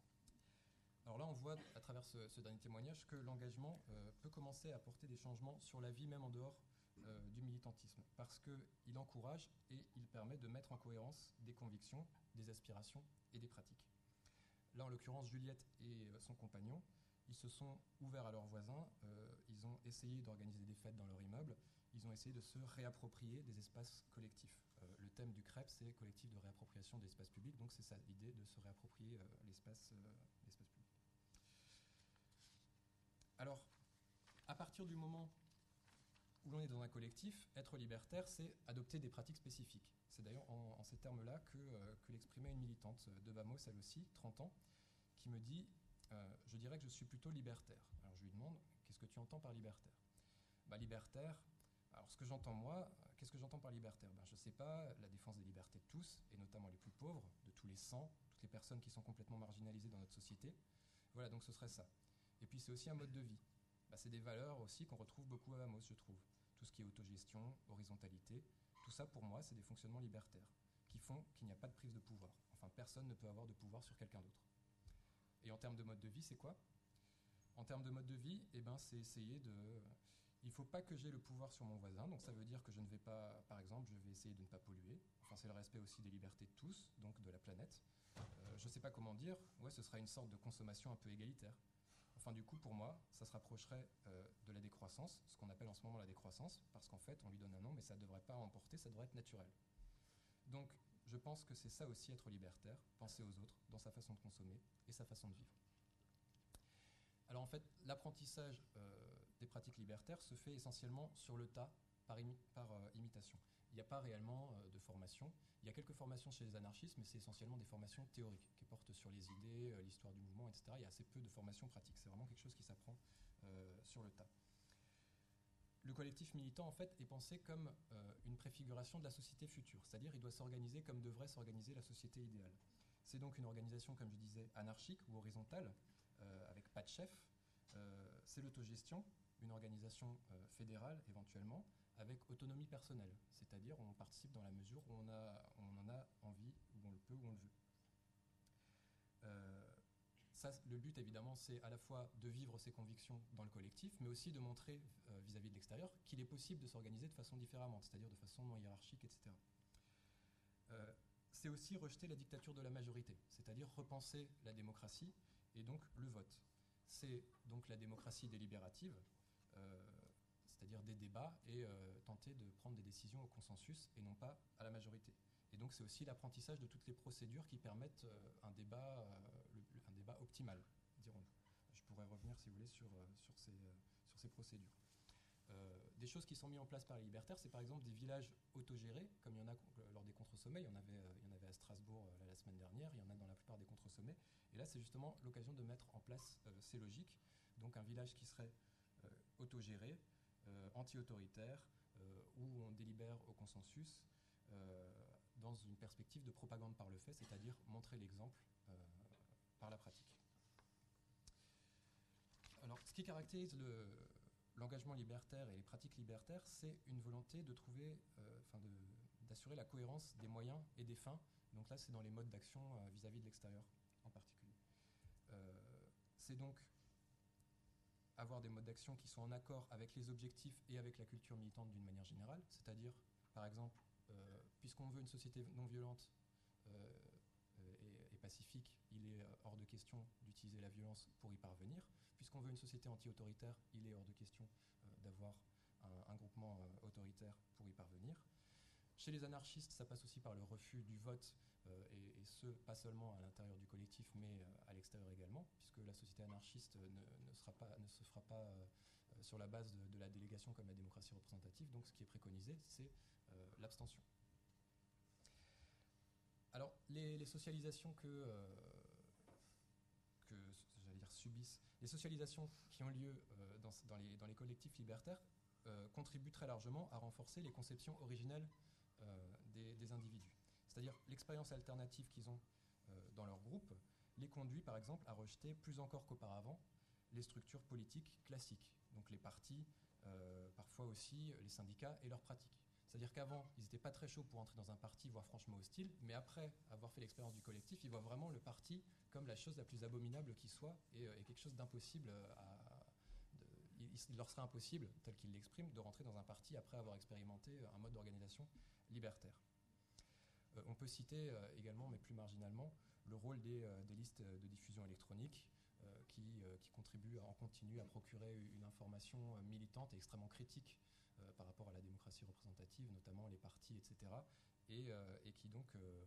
Alors là, on voit à travers ce, ce dernier témoignage que l'engagement euh, peut commencer à apporter des changements sur la vie, même en dehors euh, du militantisme, parce qu'il encourage et il permet de mettre en cohérence des convictions, des aspirations et des pratiques. Là, en l'occurrence, Juliette et euh, son compagnon, ils se sont ouverts à leurs voisins, euh, ils ont essayé d'organiser des fêtes dans leur immeuble, ils ont essayé de se réapproprier des espaces collectifs. Euh, le thème du Crêpe, c'est collectif de réappropriation l'appropriation de l'espace public. Donc c'est ça l'idée de se réapproprier euh, l'espace euh, l'espace public. Alors, à partir du moment où l'on est dans un collectif, être libertaire, c'est adopter des pratiques spécifiques. C'est d'ailleurs en, en ces termes-là que, euh, que l'exprimait une militante de Vamos, elle aussi, trente ans, qui me dit euh, « Je dirais que je suis plutôt libertaire ». Alors je lui demande « Qu'est-ce que tu entends par libertaire ?» Bah, libertaire, alors ce que j'entends moi, qu'est-ce que j'entends par libertaire? Ben, je ne sais pas, la défense des libertés de tous, et notamment les plus pauvres, de tous les cent, toutes les personnes qui sont complètement marginalisées dans notre société. Voilà, donc ce serait ça. Et puis c'est aussi un mode de vie. Ben, c'est des valeurs aussi qu'on retrouve beaucoup à Vamos, je trouve. Tout ce qui est autogestion, horizontalité, tout ça pour moi, c'est des fonctionnements libertaires qui font qu'il n'y a pas de prise de pouvoir. Enfin, personne ne peut avoir de pouvoir sur quelqu'un d'autre. Et en termes de mode de vie, c'est quoi? En termes de mode de vie, eh ben, c'est essayer de... Il ne faut pas que j'ai le pouvoir sur mon voisin, donc ça veut dire que je ne vais pas, par exemple, je vais essayer de ne pas polluer. Enfin, c'est le respect aussi des libertés de tous, donc de la planète. Euh, je ne sais pas comment dire, ouais, ce sera une sorte de consommation un peu égalitaire. Enfin, du coup, pour moi, ça se rapprocherait euh, de la décroissance, ce qu'on appelle en ce moment la décroissance, parce qu'en fait, on lui donne un nom, mais ça ne devrait pas emporter, ça devrait être naturel. Donc, je pense que c'est ça aussi être libertaire, penser aux autres, dans sa façon de consommer et sa façon de vivre. Alors en fait, l'apprentissage euh, des pratiques libertaires se fait essentiellement sur le tas, par, imi par euh, imitation. Il n'y a pas réellement euh, de formation. Il y a quelques formations chez les anarchistes, mais c'est essentiellement des formations théoriques qui portent sur les idées, euh, l'histoire du mouvement, et cetera. Il y a assez peu de formations pratiques. C'est vraiment quelque chose qui s'apprend euh, sur le tas. Le collectif militant, en fait, est pensé comme euh, une préfiguration de la société future. C'est-à-dire il doit s'organiser comme devrait s'organiser la société idéale. C'est donc une organisation, comme je disais, anarchique ou horizontale, euh, avec pas de chef. Euh, c'est l'autogestion, une organisation euh, fédérale éventuellement, avec autonomie personnelle, c'est-à-dire on participe dans la mesure où on, a, on en a envie, où on le peut, où on le veut. Euh, ça, le but évidemment, c'est à la fois de vivre ses convictions dans le collectif, mais aussi de montrer euh, vis-à-vis de l'extérieur qu'il est possible de s'organiser de façon différente, c'est-à-dire de façon non hiérarchique, et cetera. Euh, c'est aussi rejeter la dictature de la majorité, c'est-à-dire repenser la démocratie et donc le vote. C'est donc la démocratie délibérative, euh, c'est-à-dire des débats et euh, tenter de prendre des décisions au consensus et non pas à la majorité. Et donc c'est aussi l'apprentissage de toutes les procédures qui permettent euh, un, débat, euh, le, un débat optimal, dirons-nous. Je pourrais revenir, si vous voulez, sur, euh, sur, ces, euh, sur ces procédures. Euh, des choses qui sont mises en place par les libertaires, c'est par exemple des villages autogérés, comme il y en a lors des contre-sommets. Il y en avait, euh, il y en avait à Strasbourg euh, la semaine dernière, il y en a dans la plupart des contre-sommets. Et là, c'est justement l'occasion de mettre en place euh, ces logiques. Donc un village qui serait euh, autogéré, euh, anti-autoritaire, euh, où on délibère au consensus, euh, dans une perspective de propagande par le fait, c'est-à-dire montrer l'exemple euh, par la pratique. Alors, ce qui caractérise le... l'engagement libertaire et les pratiques libertaires, c'est une volonté de trouver, euh, enfin de, d'assurer la cohérence des moyens et des fins. Donc là, c'est dans les modes d'action euh, vis-à-vis de l'extérieur en particulier. Euh, c'est donc avoir des modes d'action qui sont en accord avec les objectifs et avec la culture militante d'une manière générale. C'est-à-dire, par exemple, euh, puisqu'on veut une société non violente euh, et, et pacifique, il est hors de question d'utiliser la violence pour y parvenir. Puisqu'on veut une société anti-autoritaire, il est hors de question euh, d'avoir un, un groupement euh, autoritaire pour y parvenir. Chez les anarchistes, ça passe aussi par le refus du vote, euh, et, et ce, pas seulement à l'intérieur du collectif, mais euh, à l'extérieur également, puisque la société anarchiste ne, ne, sera pas, ne se fera pas euh, sur la base de, de la délégation comme la démocratie représentative. Donc ce qui est préconisé, c'est euh, l'abstention. Alors, les, les socialisations que... Euh, que j'allais dire subissent, les socialisations qui ont lieu euh, dans, dans, les, dans les collectifs libertaires euh, contribuent très largement à renforcer les conceptions originelles euh, des, des individus. C'est-à-dire l'expérience alternative qu'ils ont euh, dans leur groupe les conduit par exemple à rejeter plus encore qu'auparavant les structures politiques classiques, donc les partis, euh, parfois aussi les syndicats et leurs pratiques. C'est-à-dire qu'avant, ils n'étaient pas très chauds pour entrer dans un parti, voire franchement hostile, mais après avoir fait l'expérience du collectif, ils voient vraiment le parti comme la chose la plus abominable qui soit et, et quelque chose d'impossible. À, de, il, il leur serait impossible, tel qu'ils l'expriment, de rentrer dans un parti après avoir expérimenté un mode d'organisation libertaire. Euh, on peut citer euh, également, mais plus marginalement, le rôle des, euh, des listes de diffusion électronique euh, qui, euh, qui contribuent en continu à procurer une information euh, militante et extrêmement critique par rapport à la démocratie représentative, notamment les partis, et cetera, et, euh, et qui donc euh, disqualifient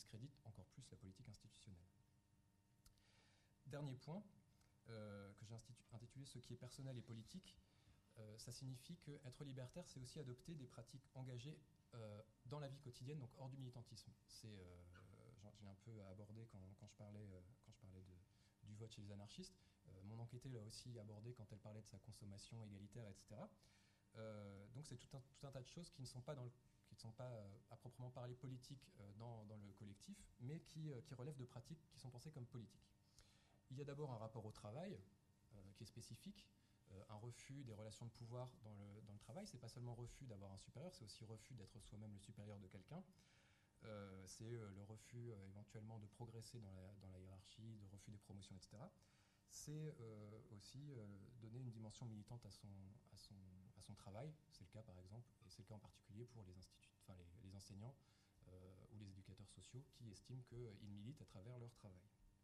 discrédite encore plus la politique institutionnelle. Dernier point, euh, que j'ai intitulé « Ce qui est personnel et politique », euh, ça signifie qu'être libertaire, c'est aussi adopter des pratiques engagées euh, dans la vie quotidienne, donc hors du militantisme. C'est, euh, j'ai un peu abordé quand, quand je parlais, euh, quand je parlais de, du vote chez les anarchistes. Euh, mon enquêtée l'a aussi abordé quand elle parlait de sa consommation égalitaire, et cetera. Euh, donc c'est tout un, tout un tas de choses qui ne sont pas, dans le, qui ne sont pas euh, à proprement parler politiques euh, dans, dans le collectif, mais qui, euh, qui relèvent de pratiques qui sont pensées comme politiques. Il y a d'abord un rapport au travail euh, qui est spécifique, euh, un refus des relations de pouvoir dans le, dans le travail. C'est pas seulement refus d'avoir un supérieur, c'est aussi refus d'être soi-même le supérieur de quelqu'un. Euh, c'est euh, le refus euh, éventuellement de progresser dans la, dans la hiérarchie, de refus des promotions, et cetera. C'est euh, aussi euh, donner une dimension militante à son, à son, à son travail. C'est le cas par exemple, et c'est le cas en particulier pour les, instituts, enfin, les, les enseignants euh, ou les éducateurs sociaux qui estiment qu'ils militent à travers leur travail.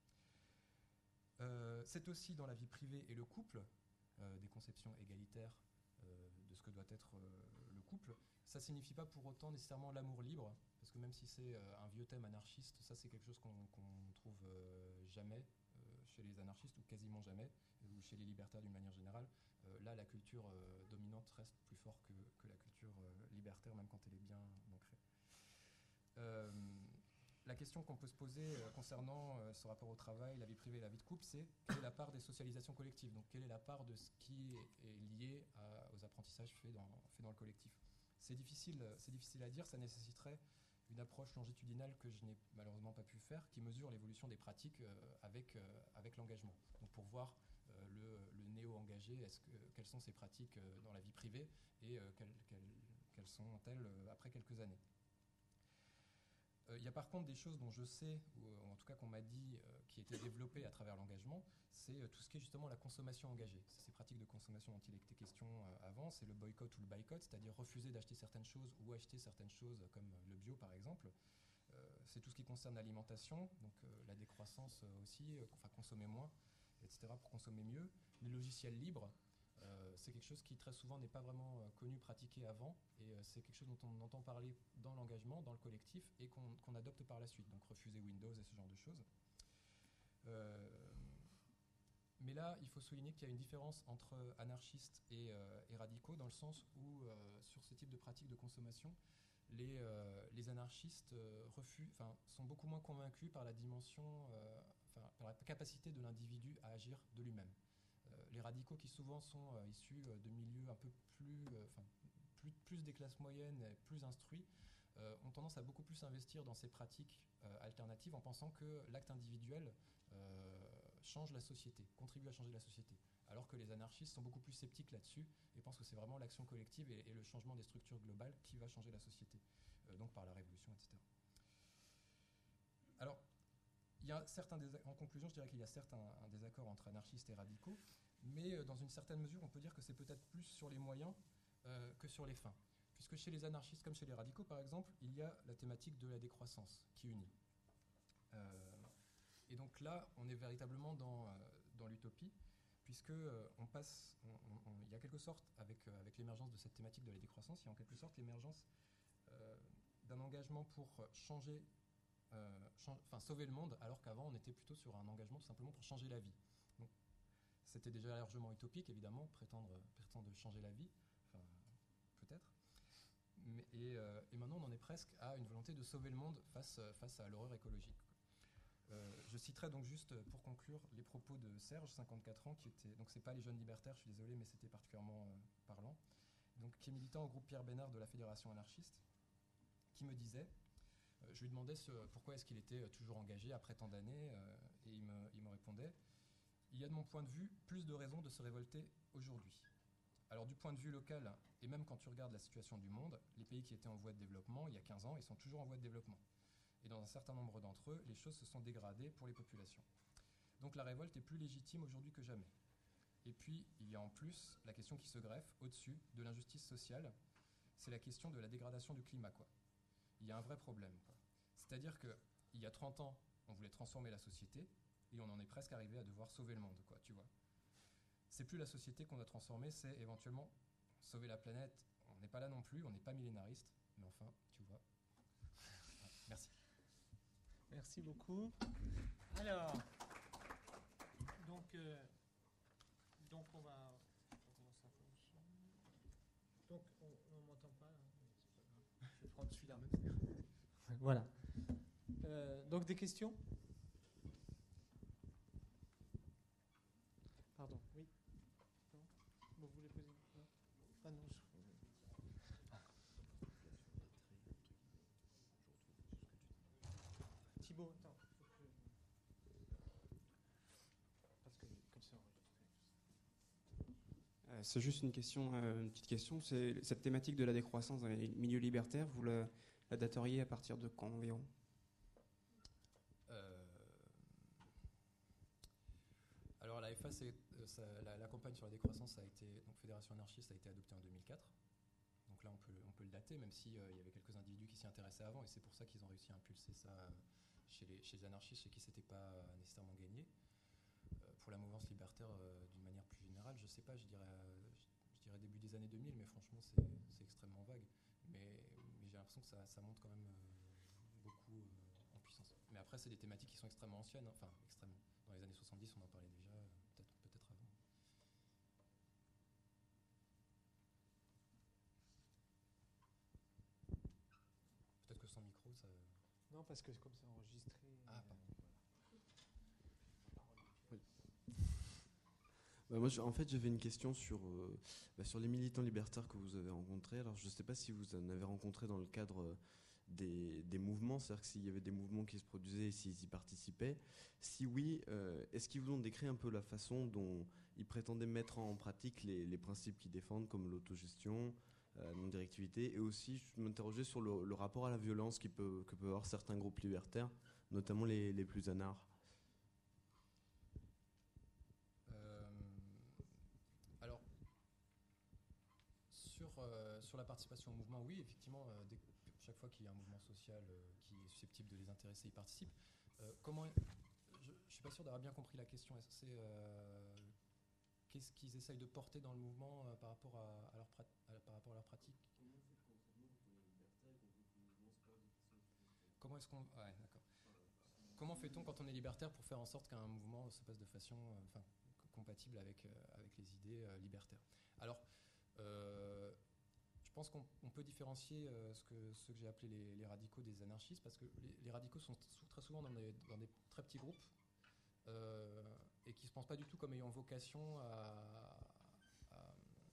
Euh, c'est aussi dans la vie privée et le couple, euh, des conceptions égalitaires euh, de ce que doit être euh, le couple. Ça ne signifie pas pour autant nécessairement l'amour libre, parce que même si c'est euh, un vieux thème anarchiste, ça c'est quelque chose qu'on qu'on trouve euh, jamais euh, chez les anarchistes, ou quasiment jamais, ou chez les libertaires d'une manière générale. Euh, là, la culture euh, dominante reste plus forte que, que la culture euh, libertaire, même quand elle est bien ancrée. Euh, La question qu'on peut se poser euh, concernant euh, ce rapport au travail, la vie privée et la vie de couple, c'est quelle est la part des socialisations collectives, donc quelle est la part de ce qui est, est lié à, aux apprentissages faits dans, faits dans le collectif. C'est difficile, c'est difficile à dire, ça nécessiterait une approche longitudinale que je n'ai malheureusement pas pu faire, qui mesure l'évolution des pratiques euh, avec, euh, avec l'engagement. Donc pour voir euh, le, le néo-engagé, est-ce que, quelles sont ses pratiques euh, dans la vie privée et euh, quelles, quelles, quelles sont-elles euh, après quelques années. Il euh, y a par contre des choses dont je sais, ou en tout cas qu'on m'a dit, euh, qui étaient développées à travers l'engagement, c'est euh, tout ce qui est justement la consommation engagée. C'est ces pratiques de consommation dont il était question euh, avant, c'est le boycott ou le boycott, c'est-à-dire refuser d'acheter certaines choses ou acheter certaines choses comme le bio par exemple. Euh, c'est tout ce qui concerne l'alimentation, donc euh, la décroissance euh, aussi, euh, enfin consommer moins, et cetera pour consommer mieux. Les logiciels libres, Euh, c'est quelque chose qui très souvent n'est pas vraiment euh, connu, pratiqué avant, et euh, c'est quelque chose dont on entend parler dans l'engagement, dans le collectif, et qu'on qu'on adopte par la suite, donc refuser Windows et ce genre de choses. Euh, mais là, il faut souligner qu'il y a une différence entre anarchistes et, euh, et radicaux, dans le sens où, euh, sur ce type de pratique de consommation, les, euh, les anarchistes euh, refus, sont beaucoup moins convaincus par la dimension, euh, par la capacité de l'individu à agir de lui-même. Les radicaux qui souvent sont euh, issus euh, de milieux un peu plus, euh, plus, plus des classes moyennes, et plus instruits, euh, ont tendance à beaucoup plus investir dans ces pratiques euh, alternatives en pensant que l'acte individuel euh, change la société, contribue à changer la société. Alors que les anarchistes sont beaucoup plus sceptiques là-dessus et pensent que c'est vraiment l'action collective et, et le changement des structures globales qui va changer la société, euh, donc par la révolution, et cetera. Alors, il y a certains en conclusion, je dirais qu'il y a certes un, un désaccord entre anarchistes et radicaux, mais dans une certaine mesure, on peut dire que c'est peut-être plus sur les moyens euh, que sur les fins. Puisque chez les anarchistes, comme chez les radicaux, par exemple, il y a la thématique de la décroissance qui unit. Euh, et donc là, on est véritablement dans, euh, dans l'utopie, puisque euh, on passe, on, on, on, il y a quelque sorte, avec, euh, avec l'émergence de cette thématique de la décroissance, il y a en quelque sorte l'émergence euh, d'un engagement pour changer, euh, change, enfin sauver le monde, alors qu'avant, on était plutôt sur un engagement tout simplement pour changer la vie. Donc, c'était déjà largement utopique, évidemment, prétendre, prétendre changer la vie, enfin, peut-être. Mais, et, euh, et maintenant, on en est presque à une volonté de sauver le monde face, face à l'horreur écologique. Euh, je citerai donc juste, pour conclure, les propos de Serge, cinquante-quatre ans, qui était, donc c'est pas les jeunes libertaires, je suis désolé, mais c'était particulièrement euh, parlant, donc, qui est militant au groupe Pierre Bénard de la Fédération anarchiste, qui me disait, euh, je lui demandais ce, pourquoi est-ce qu'il était toujours engagé après tant d'années, euh, et il me, il me répondait, il y a de mon point de vue plus de raisons de se révolter aujourd'hui. Alors du point de vue local, et même quand tu regardes la situation du monde, les pays qui étaient en voie de développement il y a quinze ans, ils sont toujours en voie de développement. Et dans un certain nombre d'entre eux, les choses se sont dégradées pour les populations. Donc la révolte est plus légitime aujourd'hui que jamais. Et puis, il y a en plus la question qui se greffe au-dessus de l'injustice sociale, c'est la question de la dégradation du climat, quoi. Il y a un vrai problème, quoi. C'est-à-dire qu'il y a trente ans, on voulait transformer la société, et on en est presque arrivé à devoir sauver le monde, quoi, tu vois. C'est plus la société qu'on a transformée, c'est éventuellement sauver la planète. On n'est pas là non plus, on n'est pas millénariste, mais enfin, tu vois. Merci. Merci beaucoup. Alors, donc, euh, donc on va... Donc, on ne m'entend pas. Je vais prendre celui-là. Voilà. Euh, donc, des questions? Pardon, oui. Non, vous voulez poser? Non. Ah non, je... Thibaut, attends. Parce que comme ça enregistré. Euh, c'est juste une question, euh, une petite question. C'est cette thématique de la décroissance dans les milieux libertaires, vous la, la dateriez à partir de quand environ? Euh, Alors la F A, c'est, euh, ça, la, la campagne sur la décroissance, ça a été, donc Fédération anarchiste, a été adoptée en deux mille quatre. Donc là, on peut, on peut le dater, même s'il euh, y avait quelques individus qui s'y intéressaient avant, et c'est pour ça qu'ils ont réussi à impulser ça euh, chez les, chez les anarchistes, chez qui c'était pas euh, nécessairement gagné. Euh, pour la mouvance libertaire, euh, d'une manière plus générale, je sais pas, je dirais, euh, je, je dirais début des années deux mille, mais franchement, c'est, c'est extrêmement vague. Mais, mais j'ai l'impression que ça, ça monte quand même euh, beaucoup euh, en puissance. Mais après, c'est des thématiques qui sont extrêmement anciennes, enfin extrêmement. Dans les années soixante-dix, on en parlait déjà, euh, peut-être, peut-être avant. Peut-être que sans micro, ça... Non, parce que comme c'est enregistré. Ah, pardon. Oui. Bah moi, je, en fait, j'avais une question sur, euh, bah, sur les militants libertaires que vous avez rencontrés. Alors, je ne sais pas si vous en avez rencontré dans le cadre euh, des, des mouvements, c'est-à-dire que s'il y avait des mouvements qui se produisaient et s'ils y participaient. Si oui, euh, est-ce qu'ils vous ont décrit un peu la façon dont ils prétendaient mettre en pratique les, les principes qu'ils défendent, comme l'autogestion, la non-directivité, et aussi, je m'interrogeais sur le, le rapport à la violence qui peut, que peuvent avoir certains groupes libertaires, notamment les, les plus anards. Euh, alors, sur, euh, sur la participation au mouvement, oui, effectivement, euh, dès, chaque fois qu'il y a un mouvement social euh, qui est susceptible de les intéresser, ils participent. Euh, comment, je ne suis pas sûr d'avoir bien compris la question. Est-ce que c'est euh, qu'est-ce qu'ils essayent de porter dans le mouvement euh, par, rapport à, à leur prat, à, par rapport à leur pratique? Comment est-ce qu'on... Ouais, d'accord. Comment fait-on quand on est libertaire pour faire en sorte qu'un mouvement se passe de façon euh, enfin, compatible avec, euh, avec les idées euh, libertaires? Alors, euh, je pense qu'on on peut différencier euh, ce que, ce que j'ai appelé les, les radicaux des anarchistes, parce que les, les radicaux sont sou- très souvent dans des, dans des très petits groupes euh, et qui ne se pensent pas du tout comme ayant vocation à, à,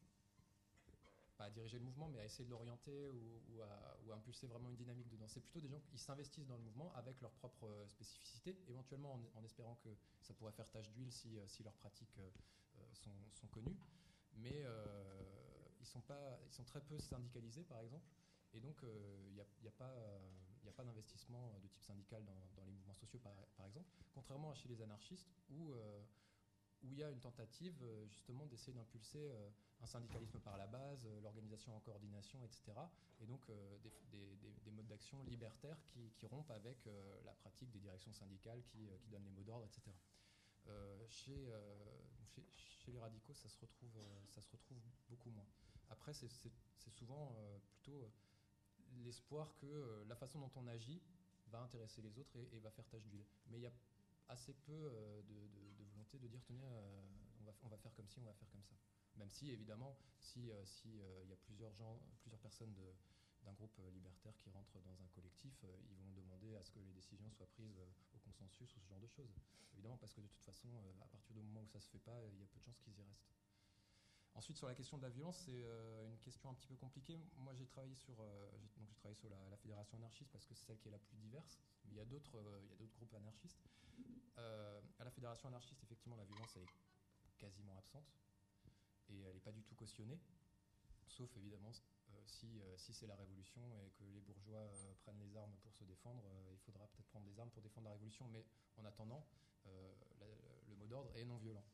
pas à diriger le mouvement, mais à essayer de l'orienter ou, ou, à, ou à impulser vraiment une dynamique dedans. C'est plutôt des gens qui s'investissent dans le mouvement avec leurs propres euh, spécificités, éventuellement en, en espérant que ça pourrait faire tache d'huile si, euh, si leurs pratiques euh, sont, sont connues. Mais euh, ils, sont pas, ils sont très peu syndicalisés, par exemple, et donc il euh, n'y a, y a pas, euh, a pas d'investissement de type syndical dans, dans les mouvements sociaux, par, par exemple, contrairement à chez les anarchistes, où euh, où il y a une tentative euh, justement d'essayer d'impulser euh, un syndicalisme par la base, euh, l'organisation en coordination, et cetera. Et donc euh, des, des, des, des modes d'action libertaires qui, qui rompent avec euh, la pratique des directions syndicales qui, euh, qui donnent les mots d'ordre, et cetera. Euh, chez, euh, chez, chez les radicaux, ça se retrouve, euh, ça se retrouve beaucoup moins. Après, c'est, c'est, c'est souvent euh, plutôt l'espoir que euh, la façon dont on agit va intéresser les autres et, et va faire tache d'huile. Mais il y a assez peu euh, de, de, de volonté de dire tenez, euh, on, va, on va faire comme ci, on va faire comme ça. Même si, évidemment, si il euh, si, euh, y a plusieurs, gens, plusieurs personnes de, d'un groupe euh, libertaire qui rentrent dans un collectif, euh, ils vont demander à ce que les décisions soient prises euh, au consensus ou ce genre de choses. Évidemment, parce que de toute façon, euh, à partir du moment où ça se fait pas, il y a peu de chances qu'ils y restent. Ensuite, sur la question de la violence, c'est euh, une question un petit peu compliquée. Moi, j'ai travaillé sur, euh, j'ai, donc j'ai travaillé sur la, la fédération anarchiste parce que c'est celle qui est la plus diverse. Mais il y a d'autres, euh, il y a d'autres groupes anarchistes. Euh, à la fédération anarchiste, effectivement, la violence elle est quasiment absente et elle n'est pas du tout cautionnée, sauf évidemment euh, si, euh, si c'est la révolution et que les bourgeois euh, prennent les armes pour se défendre, euh, il faudra peut-être prendre les armes pour défendre la révolution, mais en attendant, euh, la, le mot d'ordre est non violent.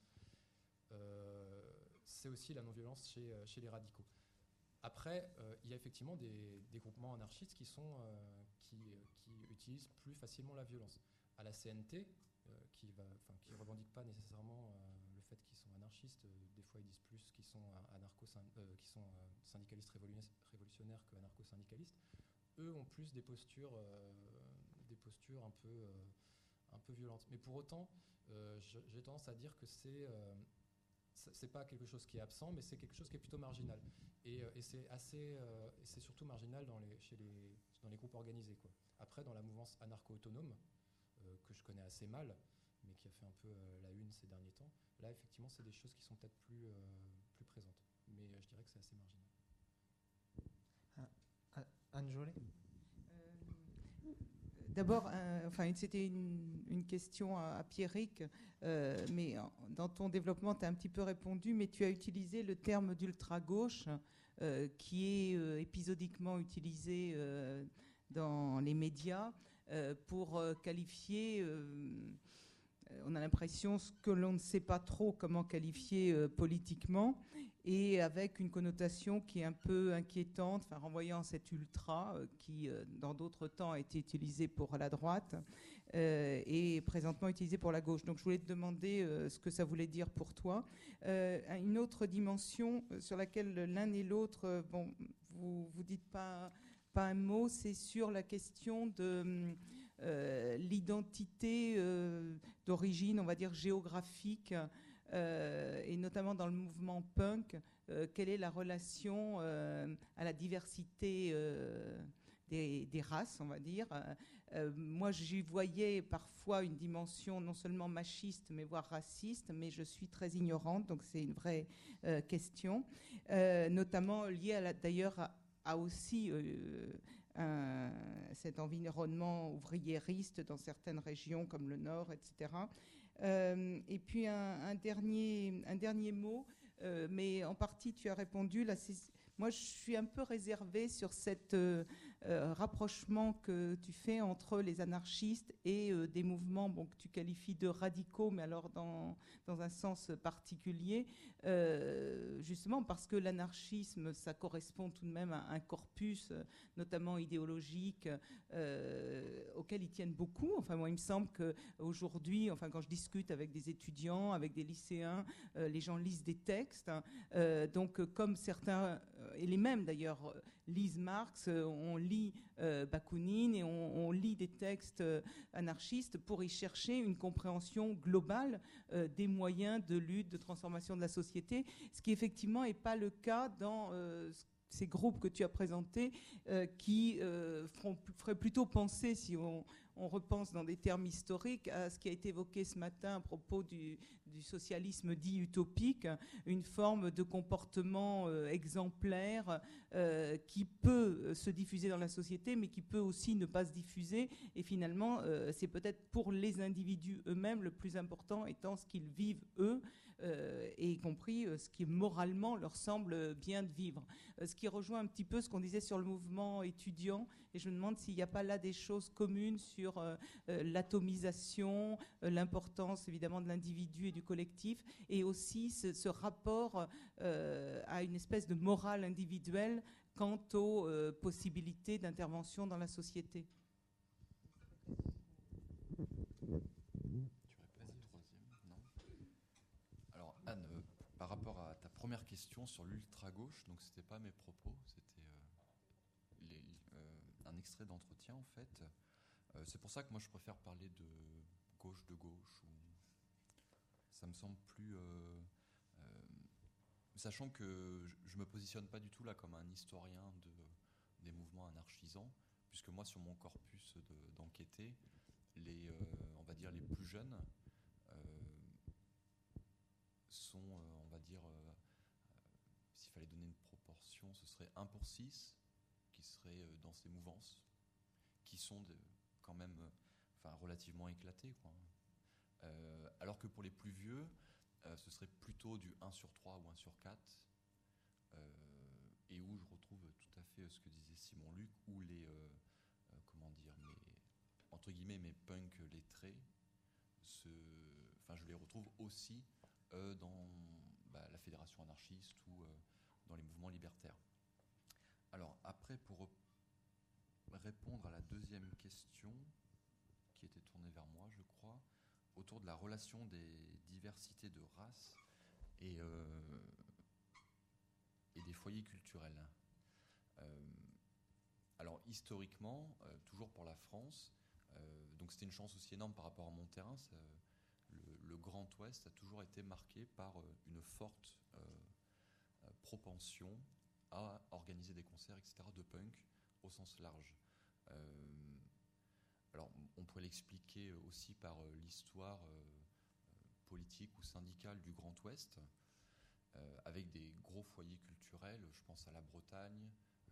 Euh, c'est aussi la non-violence chez, euh, chez les radicaux. Après, euh, il y a effectivement des, des groupements anarchistes qui, sont, euh, qui, euh, qui utilisent plus facilement la violence. À la C N T, euh, qui ne revendique pas nécessairement euh, le fait qu'ils sont anarchistes, euh, des fois ils disent plus qu'ils sont, euh, qui sont euh, syndicalistes révolutionnaires que anarcho-syndicalistes, eux ont plus des postures euh, des postures un peu, euh, un peu violentes. Mais pour autant, euh, je, j'ai tendance à dire que c'est, euh, c'est pas quelque chose qui est absent, mais c'est quelque chose qui est plutôt marginal. Et, et c'est assez, euh, et c'est surtout marginal dans les, chez les, dans les groupes organisés, quoi. Après, dans la mouvance anarcho-autonome, euh, que je connais assez mal, mais qui a fait un peu euh, la une ces derniers temps, là, effectivement, c'est des choses qui sont peut-être plus, euh, plus présentes. Mais euh, je dirais que c'est assez marginal. Ah, Anne Jolet. Euh, D'abord, euh, enfin, c'était une, une question à, à Pierrick, euh, mais en, dans ton développement, tu as un petit peu répondu, mais tu as utilisé le terme d'ultra-gauche, euh, qui est euh, épisodiquement utilisé euh, dans les médias euh, pour euh, qualifier... Euh, on a l'impression que l'on ne sait pas trop comment qualifier euh, politiquement, et avec une connotation qui est un peu inquiétante, enfin, renvoyant cet ultra euh, qui, euh, dans d'autres temps, a été utilisé pour la droite euh, et présentement utilisé pour la gauche. Donc je voulais te demander euh, ce que ça voulait dire pour toi. Euh, une autre dimension sur laquelle l'un et l'autre, euh, bon, vous vous dites pas, pas un mot, c'est sur la question de... Euh, l'identité euh, d'origine, on va dire, géographique, euh, et notamment dans le mouvement punk, euh, quelle est la relation euh, à la diversité euh, des, des races, on va dire. Euh, moi, j'y voyais parfois une dimension non seulement machiste, mais voire raciste, mais je suis très ignorante, donc c'est une vraie euh, question, euh, notamment liée à la, d'ailleurs à, à aussi... Euh, Un, cet environnement ouvriériste dans certaines régions comme le Nord, et cetera. Euh, et puis un, un, dernier, un dernier mot, euh, mais en partie tu as répondu. Là, moi, je suis un peu réservée sur cet euh, euh, rapprochement que tu fais entre les anarchistes et euh, des mouvements bon, que tu qualifies de radicaux, mais alors dans, dans un sens particulier, euh, justement parce que l'anarchisme, ça correspond tout de même à un corpus, notamment idéologique, euh, auquel ils tiennent beaucoup. Enfin, moi, il me semble qu'aujourd'hui, enfin, quand je discute avec des étudiants, avec des lycéens, euh, les gens lisent des textes. Hein, euh, donc, comme certains... et les mêmes d'ailleurs lisent Marx, on lit euh, Bakounine et on, on lit des textes euh, anarchistes pour y chercher une compréhension globale euh, des moyens de lutte, de transformation de la société, ce qui effectivement n'est pas le cas dans euh, ces groupes que tu as présentés, euh, qui euh, feront, feraient plutôt penser, si on, on repense dans des termes historiques, à ce qui a été évoqué ce matin à propos du, du socialisme dit utopique, une forme de comportement euh, exemplaire euh, qui peut se diffuser dans la société, mais qui peut aussi ne pas se diffuser. Et finalement, euh, c'est peut-être pour les individus eux-mêmes le plus important étant ce qu'ils vivent eux, euh, et y compris euh, ce qui moralement leur semble bien de vivre. Euh, ce qui rejoint un petit peu ce qu'on disait sur le mouvement étudiant, et je me demande s'il n'y a pas là des choses communes sur euh, euh, l'atomisation, euh, l'importance évidemment de l'individu et du collectif, et aussi ce, ce rapport euh, à une espèce de morale individuelle quant aux euh, possibilités d'intervention dans la société. Alors Anne, euh, par rapport à ta première question sur l'ultra-gauche, donc c'était pas mes propos, c'était euh, les, euh, un extrait d'entretien en fait. Euh, c'est pour ça que moi je préfère parler de gauche de gauche, ou ça me semble plus... Euh, euh, sachant que je, je me positionne pas du tout là comme un historien de, des mouvements anarchisants, puisque moi sur mon corpus de, d'enquêter, les, euh, on va dire les plus jeunes, euh, sont, euh, on va dire, euh, euh, s'il fallait donner une proportion, ce serait un pour six qui seraient euh, dans ces mouvances, qui sont de, quand même euh, enfin, relativement éclatés, quoi. Euh, alors que pour les plus vieux, euh, ce serait plutôt du un sur trois ou un sur quatre, euh, et où je retrouve tout à fait ce que disait Simon Luc, où les, euh, euh, comment dire, mes, entre guillemets, mes punks lettrés, se, enfin, je les retrouve aussi Euh, dans bah, la fédération anarchiste ou euh, dans les mouvements libertaires. Alors après, pour répondre à la deuxième question qui était tournée vers moi, je crois, autour de la relation des diversités de races et, euh, et des foyers culturels. Euh, alors historiquement, euh, toujours pour la France, Euh, donc c'était une chance aussi énorme par rapport à mon terrain. Ça, le, le Grand Ouest a toujours été marqué par une forte euh, propension à organiser des concerts, et cetera, de punk au sens large. Euh, alors, on pourrait l'expliquer aussi par euh, l'histoire euh, politique ou syndicale du Grand Ouest, euh, avec des gros foyers culturels, je pense à la Bretagne,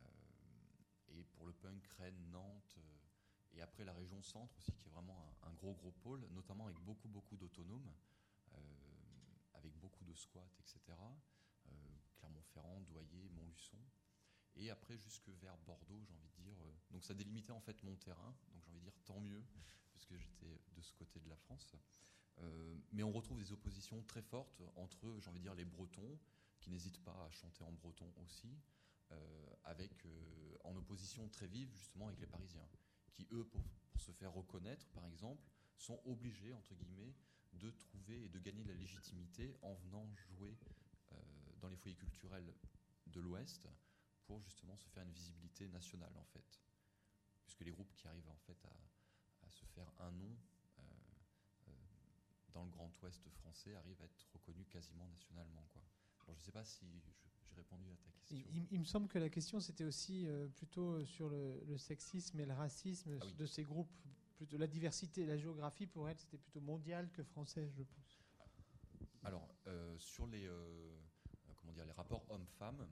euh, et pour le punk, Rennes, Nantes, euh, et après la région centre aussi, qui est vraiment un, un gros gros pôle, notamment avec beaucoup beaucoup d'autonomes, euh, avec beaucoup de squats, et cetera. Euh, Clermont-Ferrand, Douai, Montluçon, et après jusque vers Bordeaux, j'ai envie de dire. Euh, donc ça délimitait en fait mon terrain, donc j'ai envie de dire tant mieux, puisque j'étais de ce côté de la France. Euh, mais on retrouve des oppositions très fortes entre, j'ai envie de dire, les Bretons, qui n'hésitent pas à chanter en breton aussi, euh, avec, euh, en opposition très vive justement avec les Parisiens, qui eux, pour, pour se faire reconnaître, par exemple, sont obligés, entre guillemets, de trouver et de gagner de la légitimité en venant jouer euh, dans les foyers culturels de l'Ouest pour justement se faire une visibilité nationale, en fait. Puisque les groupes qui arrivent en fait à, à se faire un nom euh, euh, dans le Grand Ouest français arrivent à être reconnus quasiment nationalement, quoi. Alors je ne sais pas si j'ai répondu à ta question. Il, il me semble que la question c'était aussi euh, plutôt sur le, le sexisme et le racisme Ah oui. de ces groupes. Plutôt la diversité, la géographie pour elle c'était plutôt mondial que français, je pense. Alors euh, sur les euh, comment dire les rapports hommes-femmes,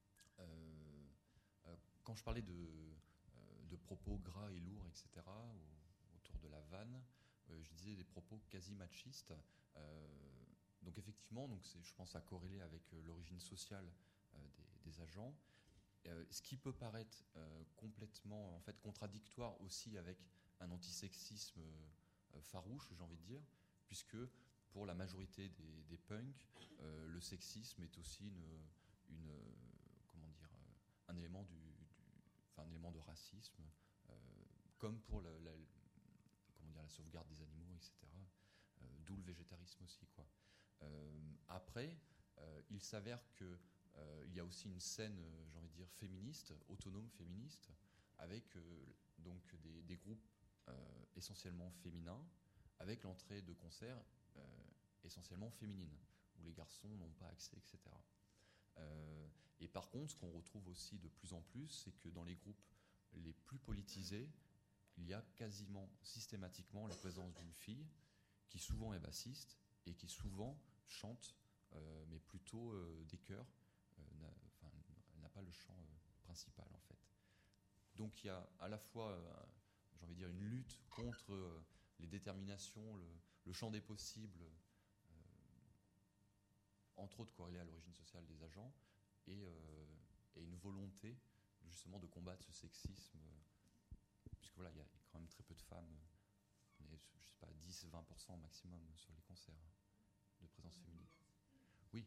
euh, euh, quand je parlais de euh, de propos gras et lourds, et cetera, au, autour de la vanne, euh, je disais des propos quasi machistes. Euh, donc effectivement, donc c'est, je pense à corréler avec euh, l'origine sociale euh, des, des agents. Euh, ce qui peut paraître euh, complètement en fait contradictoire aussi avec un antisexisme euh, farouche, j'ai envie de dire, puisque pour la majorité des, des punks, euh, le sexisme est aussi une, une comment dire, un élément du, du enfin un élément de racisme, euh, comme pour la, la, comment dire, la sauvegarde des animaux, et cetera. Euh, d'où le végétarisme aussi, quoi. Euh, après, euh, il s'avère que euh, il y a aussi une scène, euh, j'ai envie de dire, féministe, autonome féministe, avec euh, donc des, des groupes euh, essentiellement féminins, avec l'entrée de concerts euh, essentiellement féminines, où les garçons n'ont pas accès, et cetera. Euh, et par contre, ce qu'on retrouve aussi de plus en plus, c'est que dans les groupes les plus politisés, il y a quasiment systématiquement la présence d'une fille qui souvent est bassiste et qui souvent chante, euh, mais plutôt euh, des chœurs. Euh, n'a, enfin, elle n'a pas le chant euh, principal en fait. Donc il y a à la fois, euh, j'ai envie de dire, une lutte contre euh, les déterminations, le, le champ des possibles, euh, entre autres corrélé à l'origine sociale des agents, et, euh, et une volonté justement de combattre ce sexisme, euh, puisque voilà, il y a quand même très peu de femmes. On est, je sais pas, dix à vingt pour cent maximum sur les concerts de présence féminine. Oui.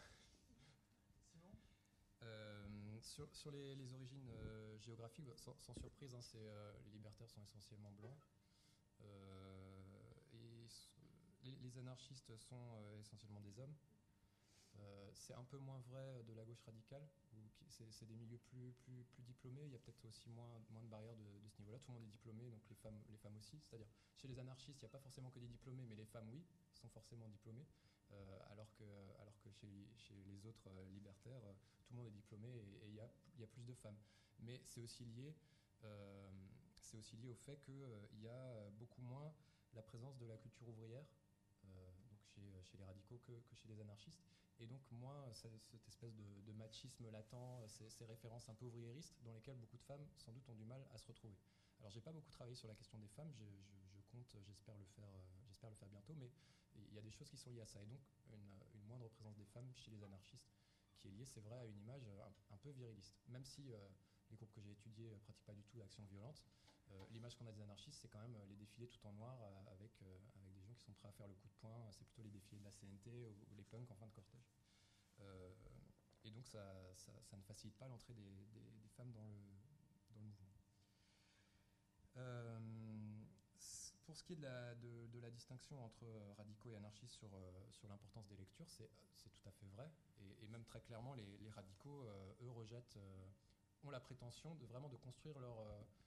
Simon euh, Sur, sur les, les origines euh, géographiques, sans, sans surprise, hein, c'est, euh, les libertaires sont essentiellement blancs. Euh, et les, les anarchistes sont euh, essentiellement des hommes. Euh, c'est un peu moins vrai de la gauche radicale, où c'est, c'est des milieux plus, plus, plus diplômés. Il y a peut-être aussi moins, moins de barrières de, de ce niveau-là. Tout le monde est diplômé, donc les femmes, les femmes aussi. C'est-à-dire, chez les anarchistes, il n'y a pas forcément que des diplômés, mais les femmes, oui, sont forcément diplômées. Euh, alors que, alors que chez, chez les autres euh, libertaires, euh, tout le monde est diplômé et il y a, y a plus de femmes. Mais c'est aussi lié, euh, c'est aussi lié au fait qu'il euh, y a beaucoup moins la présence de la culture ouvrière, euh, donc chez, chez les radicaux que, que chez les anarchistes. Et donc moins cette espèce de, de machisme latent, ces, ces références un peu ouvriéristes dans lesquelles beaucoup de femmes sans doute ont du mal à se retrouver. Alors j'ai pas beaucoup travaillé sur la question des femmes, je, je, je compte, j'espère le faire, euh, j'espère le faire bientôt, mais il y a des choses qui sont liées à ça. Et donc une, une moindre présence des femmes chez les anarchistes qui est liée, c'est vrai, à une image un, un peu viriliste. Même si euh, les groupes que j'ai étudiés ne pratiquent pas du tout l'action violente, euh, l'image qu'on a des anarchistes, c'est quand même les défilés tout en noir euh, avec, euh, avec des gens qui sont prêts à faire le coup de poing. C'est plutôt les défilés de la C N T ou, ou les punks en fin de cortège. Euh, et donc ça, ça, ça ne facilite pas l'entrée des, des, des femmes dans le, dans le mouvement. Euh, pour ce qui est de la, de, de la distinction entre radicaux et anarchistes sur, euh, sur l'importance des lectures, c'est, c'est tout à fait vrai. Et, et même très clairement, les, les radicaux, euh, eux, rejettent, euh, ont la prétention de vraiment de construire leur, euh,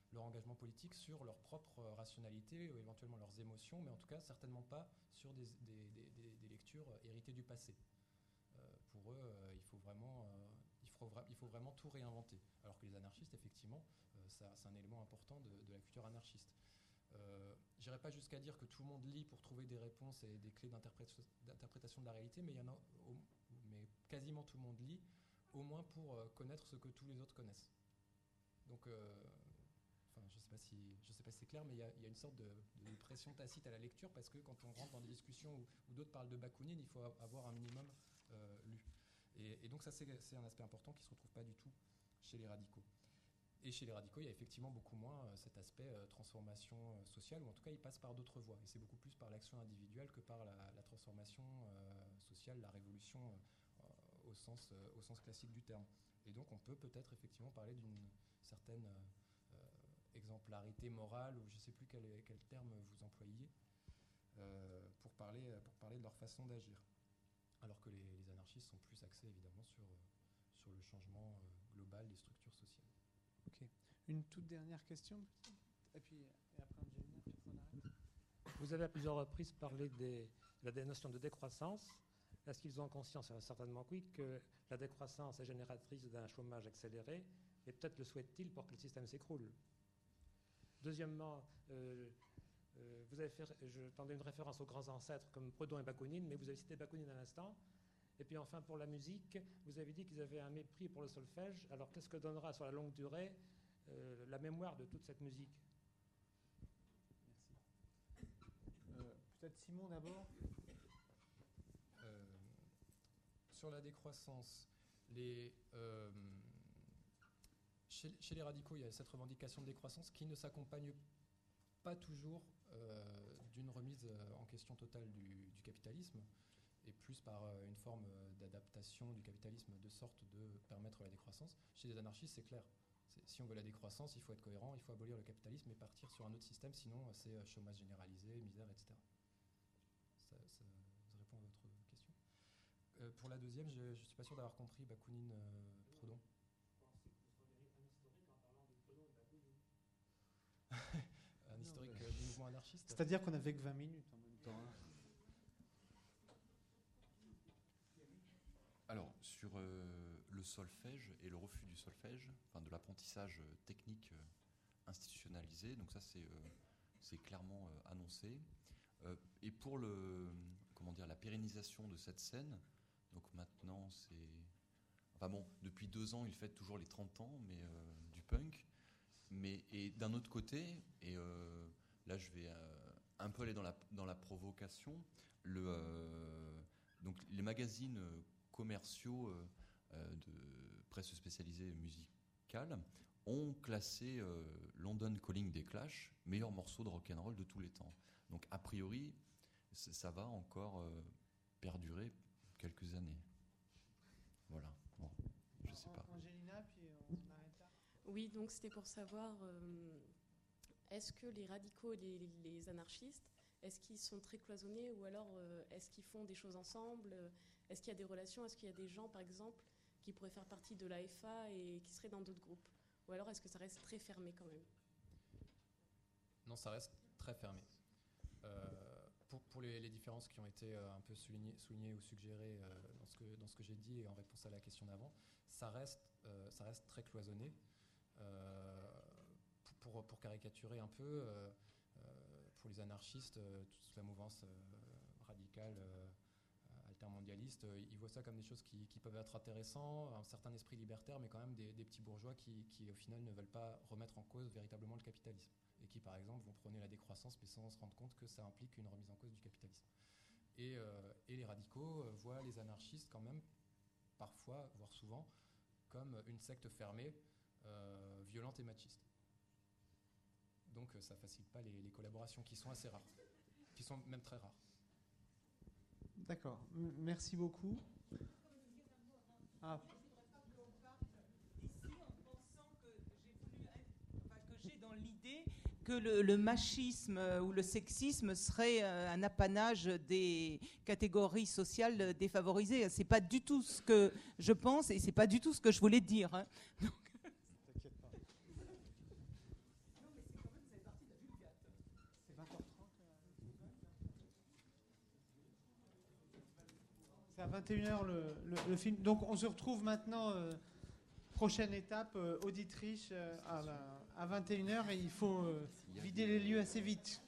leur engagement politique sur leur propre rationalité ou éventuellement leurs émotions, mais en tout cas certainement pas sur des, des, des, des, des lectures héritées du passé. Euh, pour eux, euh, il, faut vraiment, euh, il, faut vra- il faut vraiment tout réinventer. Alors que les anarchistes, effectivement, euh, ça, c'est un élément important de, de la culture anarchiste. Euh, j'irai pas jusqu'à dire que tout le monde lit pour trouver des réponses et des clés d'interprétation, d'interprétation de la réalité, mais, il y en a, mais quasiment tout le monde lit, au moins pour euh, connaître ce que tous les autres connaissent. Donc, euh, enfin, je ne sais pas si, je sais pas si c'est clair, mais il y, y a une sorte de, de pression tacite à la lecture, parce que quand on rentre dans des discussions où, où d'autres parlent de Bakounine, il faut avoir un minimum euh, lu. Et, et donc ça, c'est, c'est un aspect important qui ne se retrouve pas du tout chez les radicaux. Et chez les radicaux, il y a effectivement beaucoup moins euh, cet aspect euh, transformation euh, sociale, ou en tout cas, il passe par d'autres voies. Et c'est beaucoup plus par l'action individuelle que par la, la transformation euh, sociale, la révolution euh, au, sens, euh, au sens classique du terme. Et donc, on peut peut-être effectivement parler d'une certaine euh, exemplarité morale, ou je ne sais plus quel, quel terme vous employiez, euh, pour, parler, pour parler de leur façon d'agir. Alors que les, les anarchistes sont plus axés évidemment sur, sur le changement euh, global des structures sociales. Ok. Une toute dernière question, et puis et après Angelina, puis on arrête. Vous avez à plusieurs reprises parlé des, de la notion de décroissance. Est-ce qu'ils ont conscience, certainement oui, que la décroissance est génératrice d'un chômage accéléré, et peut-être le souhaitent-ils pour que le système s'écroule? Deuxièmement, euh, euh, vous avez fait, je tendais une référence aux grands ancêtres comme Proudhon et Bakounine, mais vous avez cité Bakounine à l'instant. Et puis enfin, pour la musique, vous avez dit qu'ils avaient un mépris pour le solfège. Alors qu'est-ce que donnera sur la longue durée euh, la mémoire de toute cette musique? Merci. Euh, peut-être Simon d'abord. Euh, sur la décroissance, les, euh, chez, chez les radicaux, il y a cette revendication de décroissance qui ne s'accompagne pas toujours euh, d'une remise en question totale du, du capitalisme, et plus par une forme d'adaptation du capitalisme de sorte de permettre la décroissance. Chez les anarchistes, c'est clair. C'est, si on veut la décroissance, il faut être cohérent, il faut abolir le capitalisme et partir sur un autre système, sinon c'est chômage généralisé, misère, et cetera. Ça, ça, ça répond à votre question. Euh, pour la deuxième, je ne suis pas sûr d'avoir compris Bakounine, euh, Proudhon. Un historique euh, du mouvement anarchiste. C'est-à-dire qu'on n'avait que vingt minutes en même temps. Hein. Alors, sur euh, le solfège et le refus du solfège, enfin de l'apprentissage euh, technique euh, institutionnalisé, donc ça c'est, euh, c'est clairement euh, annoncé. Euh, et pour le, comment dire, la pérennisation de cette scène, donc maintenant c'est... Enfin bon, depuis deux ans, il fête toujours les trente ans mais, euh, du punk. Mais, et d'un autre côté, et euh, là je vais euh, un peu aller dans la, dans la provocation, le, euh, donc les magazines commerciaux euh, de presse spécialisée musicale ont classé euh, London Calling des Clash meilleur morceau de rock'n'roll de tous les temps. Donc a priori, ça va encore euh, perdurer quelques années. Voilà. Bon, je sais pas. Angelina, puis on arrête là. Oui, donc c'était pour savoir, euh, est-ce que les radicaux et les, les anarchistes, est-ce qu'ils sont très cloisonnés, ou alors euh, est-ce qu'ils font des choses ensemble? Est-ce qu'il y a des relations? Est-ce qu'il y a des gens, par exemple, qui pourraient faire partie de l'A F A et qui seraient dans d'autres groupes? Ou alors est-ce que ça reste très fermé quand même? Non, ça reste très fermé. Euh, pour pour les, les différences qui ont été euh, un peu soulignées, soulignées ou suggérées euh, dans ce que, dans ce que j'ai dit et en réponse à la question d'avant, ça reste, euh, ça reste très cloisonné. Euh, pour, pour caricaturer un peu, euh, euh, pour les anarchistes, euh, toute la mouvance euh, radicale, euh, altermondialiste, euh, ils voient ça comme des choses qui, qui peuvent être intéressantes, un certain esprit libertaire, mais quand même des, des petits bourgeois qui, qui, au final, ne veulent pas remettre en cause véritablement le capitalisme. Et qui, par exemple, vont prôner la décroissance, mais sans se rendre compte que ça implique une remise en cause du capitalisme. Et, euh, et les radicaux euh, voient les anarchistes quand même, parfois, voire souvent, comme une secte fermée, euh, violente et machiste. Donc euh, ça ne facilite pas les, les collaborations qui sont assez rares, qui sont même très rares. D'accord, M- merci beaucoup. Ah. Dans l'idée que le, le machisme ou le sexisme serait un apanage des catégories sociales défavorisées. C'est pas du tout ce que je pense et c'est pas du tout ce que je voulais dire. Hein. Donc... T'inquiète pas. C'est à vingt et une heures le, le, le film. Donc on se retrouve maintenant, euh, prochaine étape, euh, Auditriche, euh, à, la- à vingt et une heures, et il faut euh, vider les lieux assez vite.